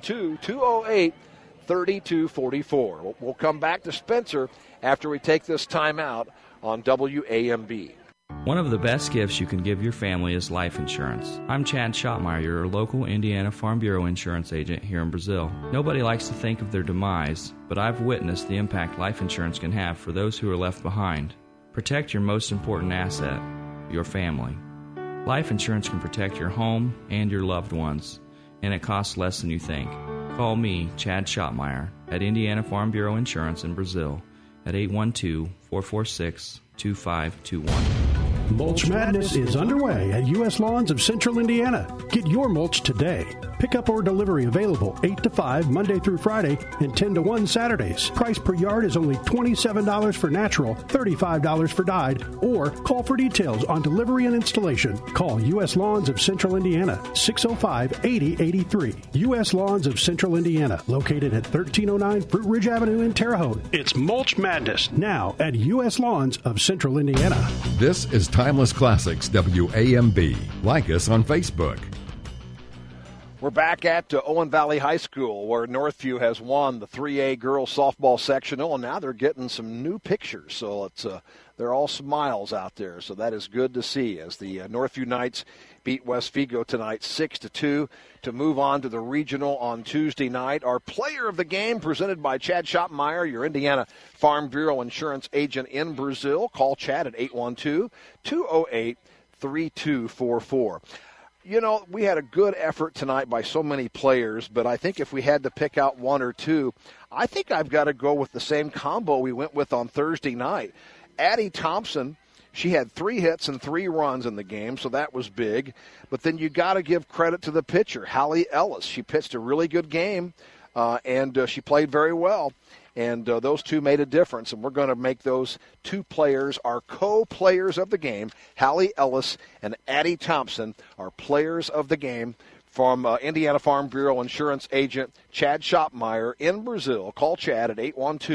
812-208-3244. We'll come back to Spencer after we take this time out on WAMB. One of the best gifts you can give your family is life insurance. I'm Chad Schottmeyer, your local Indiana Farm Bureau insurance agent here in Brazil. Nobody likes to think of their demise, but I've witnessed the impact life insurance can have for those who are left behind. Protect your most important asset, your family. Life insurance can protect your home and your loved ones, and it costs less than you think. Call me, Chad Schottmeyer, at Indiana Farm Bureau Insurance in Brazil, at 812-446-2521. Mulch Madness is underway at U.S. Lawns of Central Indiana. Get your mulch today. Pickup or delivery available 8 to 5 Monday through Friday and 10 to 1 Saturdays. Price per yard is only $27 for natural, $35 for dyed, or call for details on delivery and installation. Call U.S. Lawns of Central Indiana, 605-8083. U.S. Lawns of Central Indiana, located at 1309 Fruit Ridge Avenue in Terre Haute. It's Mulch Madness, now at U.S. Lawns of Central Indiana. This is Timeless Classics, WAMB. Like us on Facebook. We're back at Owen Valley High School, where Northview has won the 3A girls softball sectional, and now they're getting some new pictures. So it's they're all smiles out there. So that is good to see as the Northview Knights beat West Vigo tonight 6-2 to move on to the regional on Tuesday night. Our player of the game presented by Chad Schottmeyer, your Indiana Farm Bureau insurance agent in Brazil. Call Chad at 812-208-3244. You know, we had a good effort tonight by so many players, but I think if we had to pick out one or two, I think I've got to go with the same combo we went with on Thursday night. Addie Thompson, she had 3 hits and 3 runs in the game, so that was big. But then you got to give credit to the pitcher, Hallie Ellis. She pitched a really good game, and she played very well. And those two made a difference, and we're going to make those 2 players our co-players of the game. Hallie Ellis and Addie Thompson are players of the game from Indiana Farm Bureau insurance agent Chad Schottmeyer in Brazil. Call Chad at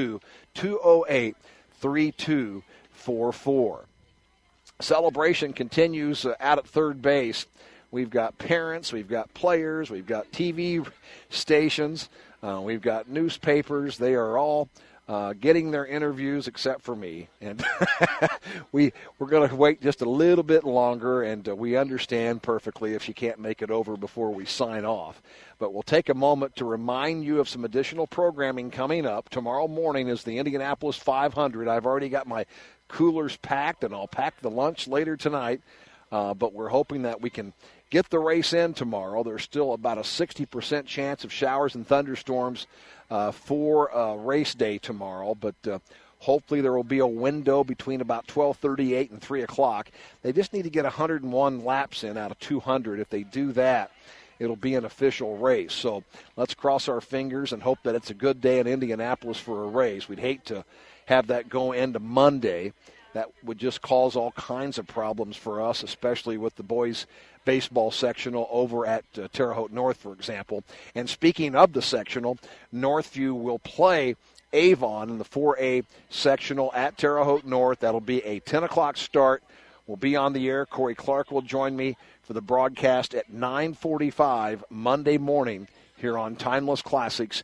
812-208-3244. Celebration continues out at third base. We've got parents, we've got players, we've got TV stations. We've got newspapers. They are all getting their interviews except for me. And we're going to wait just a little bit longer, and we understand perfectly if she can't make it over before we sign off. But we'll take a moment to remind you of some additional programming coming up. Tomorrow morning is the Indianapolis 500. I've already got my coolers packed, and I'll pack the lunch later tonight. But we're hoping that we can get the race in tomorrow. There's still about a 60% chance of showers and thunderstorms for race day tomorrow, but hopefully there will be a window between about 12:38 and 3 o'clock. They just need to get 101 laps in out of 200. If they do that, it'll be an official race. So let's cross our fingers and hope that it's a good day in Indianapolis for a race. We'd hate to have that go into Monday. That would just cause all kinds of problems for us, especially with the boys' baseball sectional over at Terre Haute North, for example. And speaking of the sectional, Northview will play Avon in the 4A sectional at Terre Haute North. That'll be a 10 o'clock start. We'll be on the air. Corey Clark will join me for the broadcast at 9:45 Monday morning here on Timeless Classics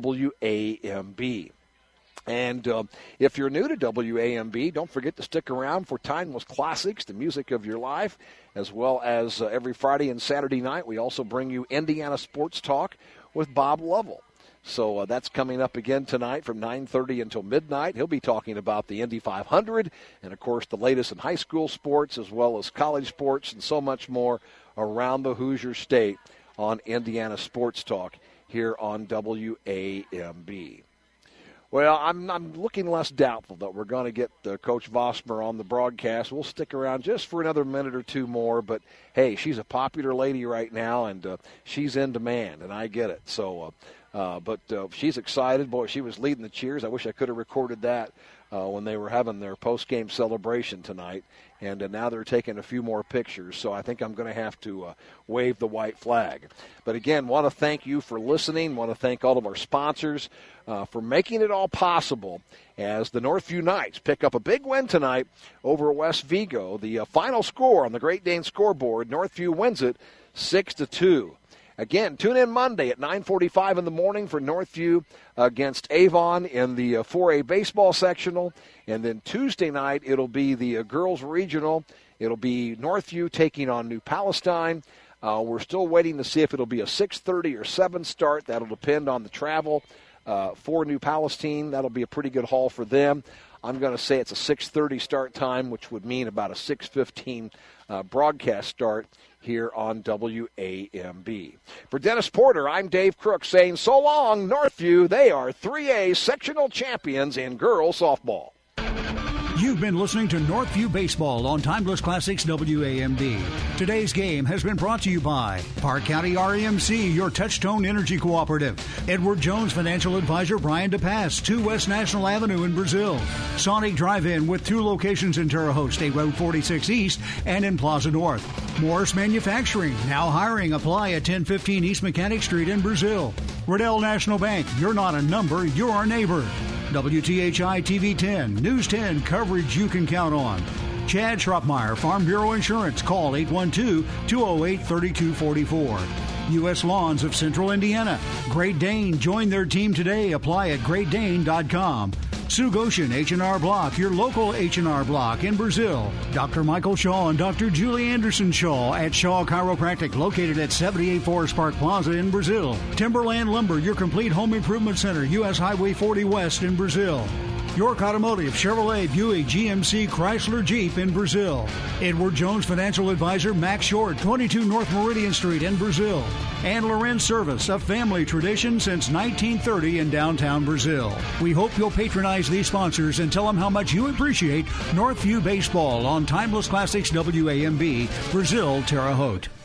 WAMB. And if you're new to WAMB, don't forget to stick around for Timeless Classics, the music of your life, as well as every Friday and Saturday night. We also bring you Indiana Sports Talk with Bob Lovell. So that's coming up again tonight from 9:30 until midnight. He'll be talking about the Indy 500 and, of course, the latest in high school sports as well as college sports and so much more around the Hoosier State on Indiana Sports Talk here on WAMB. Well, I'm looking less doubtful that we're going to get Coach Vosmer on the broadcast. We'll stick around just for another minute or two more. But, hey, she's a popular lady right now, and she's in demand, and I get it. So, but she's excited. Boy, she was leading the cheers. I wish I could have recorded that when they were having their post-game celebration tonight. And now they're taking a few more pictures, so I think I'm going to have to wave the white flag. But again, want to thank you for listening. Want to thank all of our sponsors for making it all possible as the Northview Knights pick up a big win tonight over West Vigo. The final score on the Great Dane scoreboard, Northview wins it 6-2. Again, tune in Monday at 9:45 in the morning for Northview against Avon in the 4A baseball sectional. And then Tuesday night, it'll be the girls regional. It'll be Northview taking on New Palestine. We're still waiting to see if it'll be a 6:30 or 7 start. That'll depend on the travel for New Palestine. That'll be a pretty good haul for them. I'm going to say it's a 6:30 start time, which would mean about a 6:15 broadcast start here on WAMB. For Dennis Porter, I'm Dave Crook saying so long, Northview. They are 3A sectional champions in girls softball. You've been listening to Northview Baseball on Timeless Classics WAMB. Today's game has been brought to you by Park County REMC, your Touchtone Energy Cooperative, Edward Jones Financial Advisor Brian DePass, 2 West National Avenue in Brazil, Sonic Drive-In with 2 locations in Terre Haute, State Road 46 East and in Plaza North, Morris Manufacturing, now hiring. Apply at 1015 East Mechanic Street in Brazil, Riddell National Bank, you're not a number, you're our neighbor, WTHI TV 10, News 10 coverage you can count on. Chad Schroppmeyer, Farm Bureau Insurance. Call 812-208-3244. U.S. Lawns of Central Indiana. Great Dane. Join their team today. Apply at greatdane.com. Sue Goshen, H&R Block, your local H&R Block in Brazil. Dr. Michael Shaw and Dr. Julie Anderson Shaw at Shaw Chiropractic, located at 78 Forest Park Plaza in Brazil. Timberland Lumber, your complete home improvement center, U.S. Highway 40 West in Brazil. York Automotive, Chevrolet, Buick, GMC, Chrysler, Jeep in Brazil. Edward Jones Financial Advisor, Max Short, 22 North Meridian Street in Brazil. And Lorenz Service, a family tradition since 1930 in downtown Brazil. We hope you'll patronize these sponsors and tell them how much you appreciate Northview Baseball on Timeless Classics WAMB, Brazil, Terre Haute.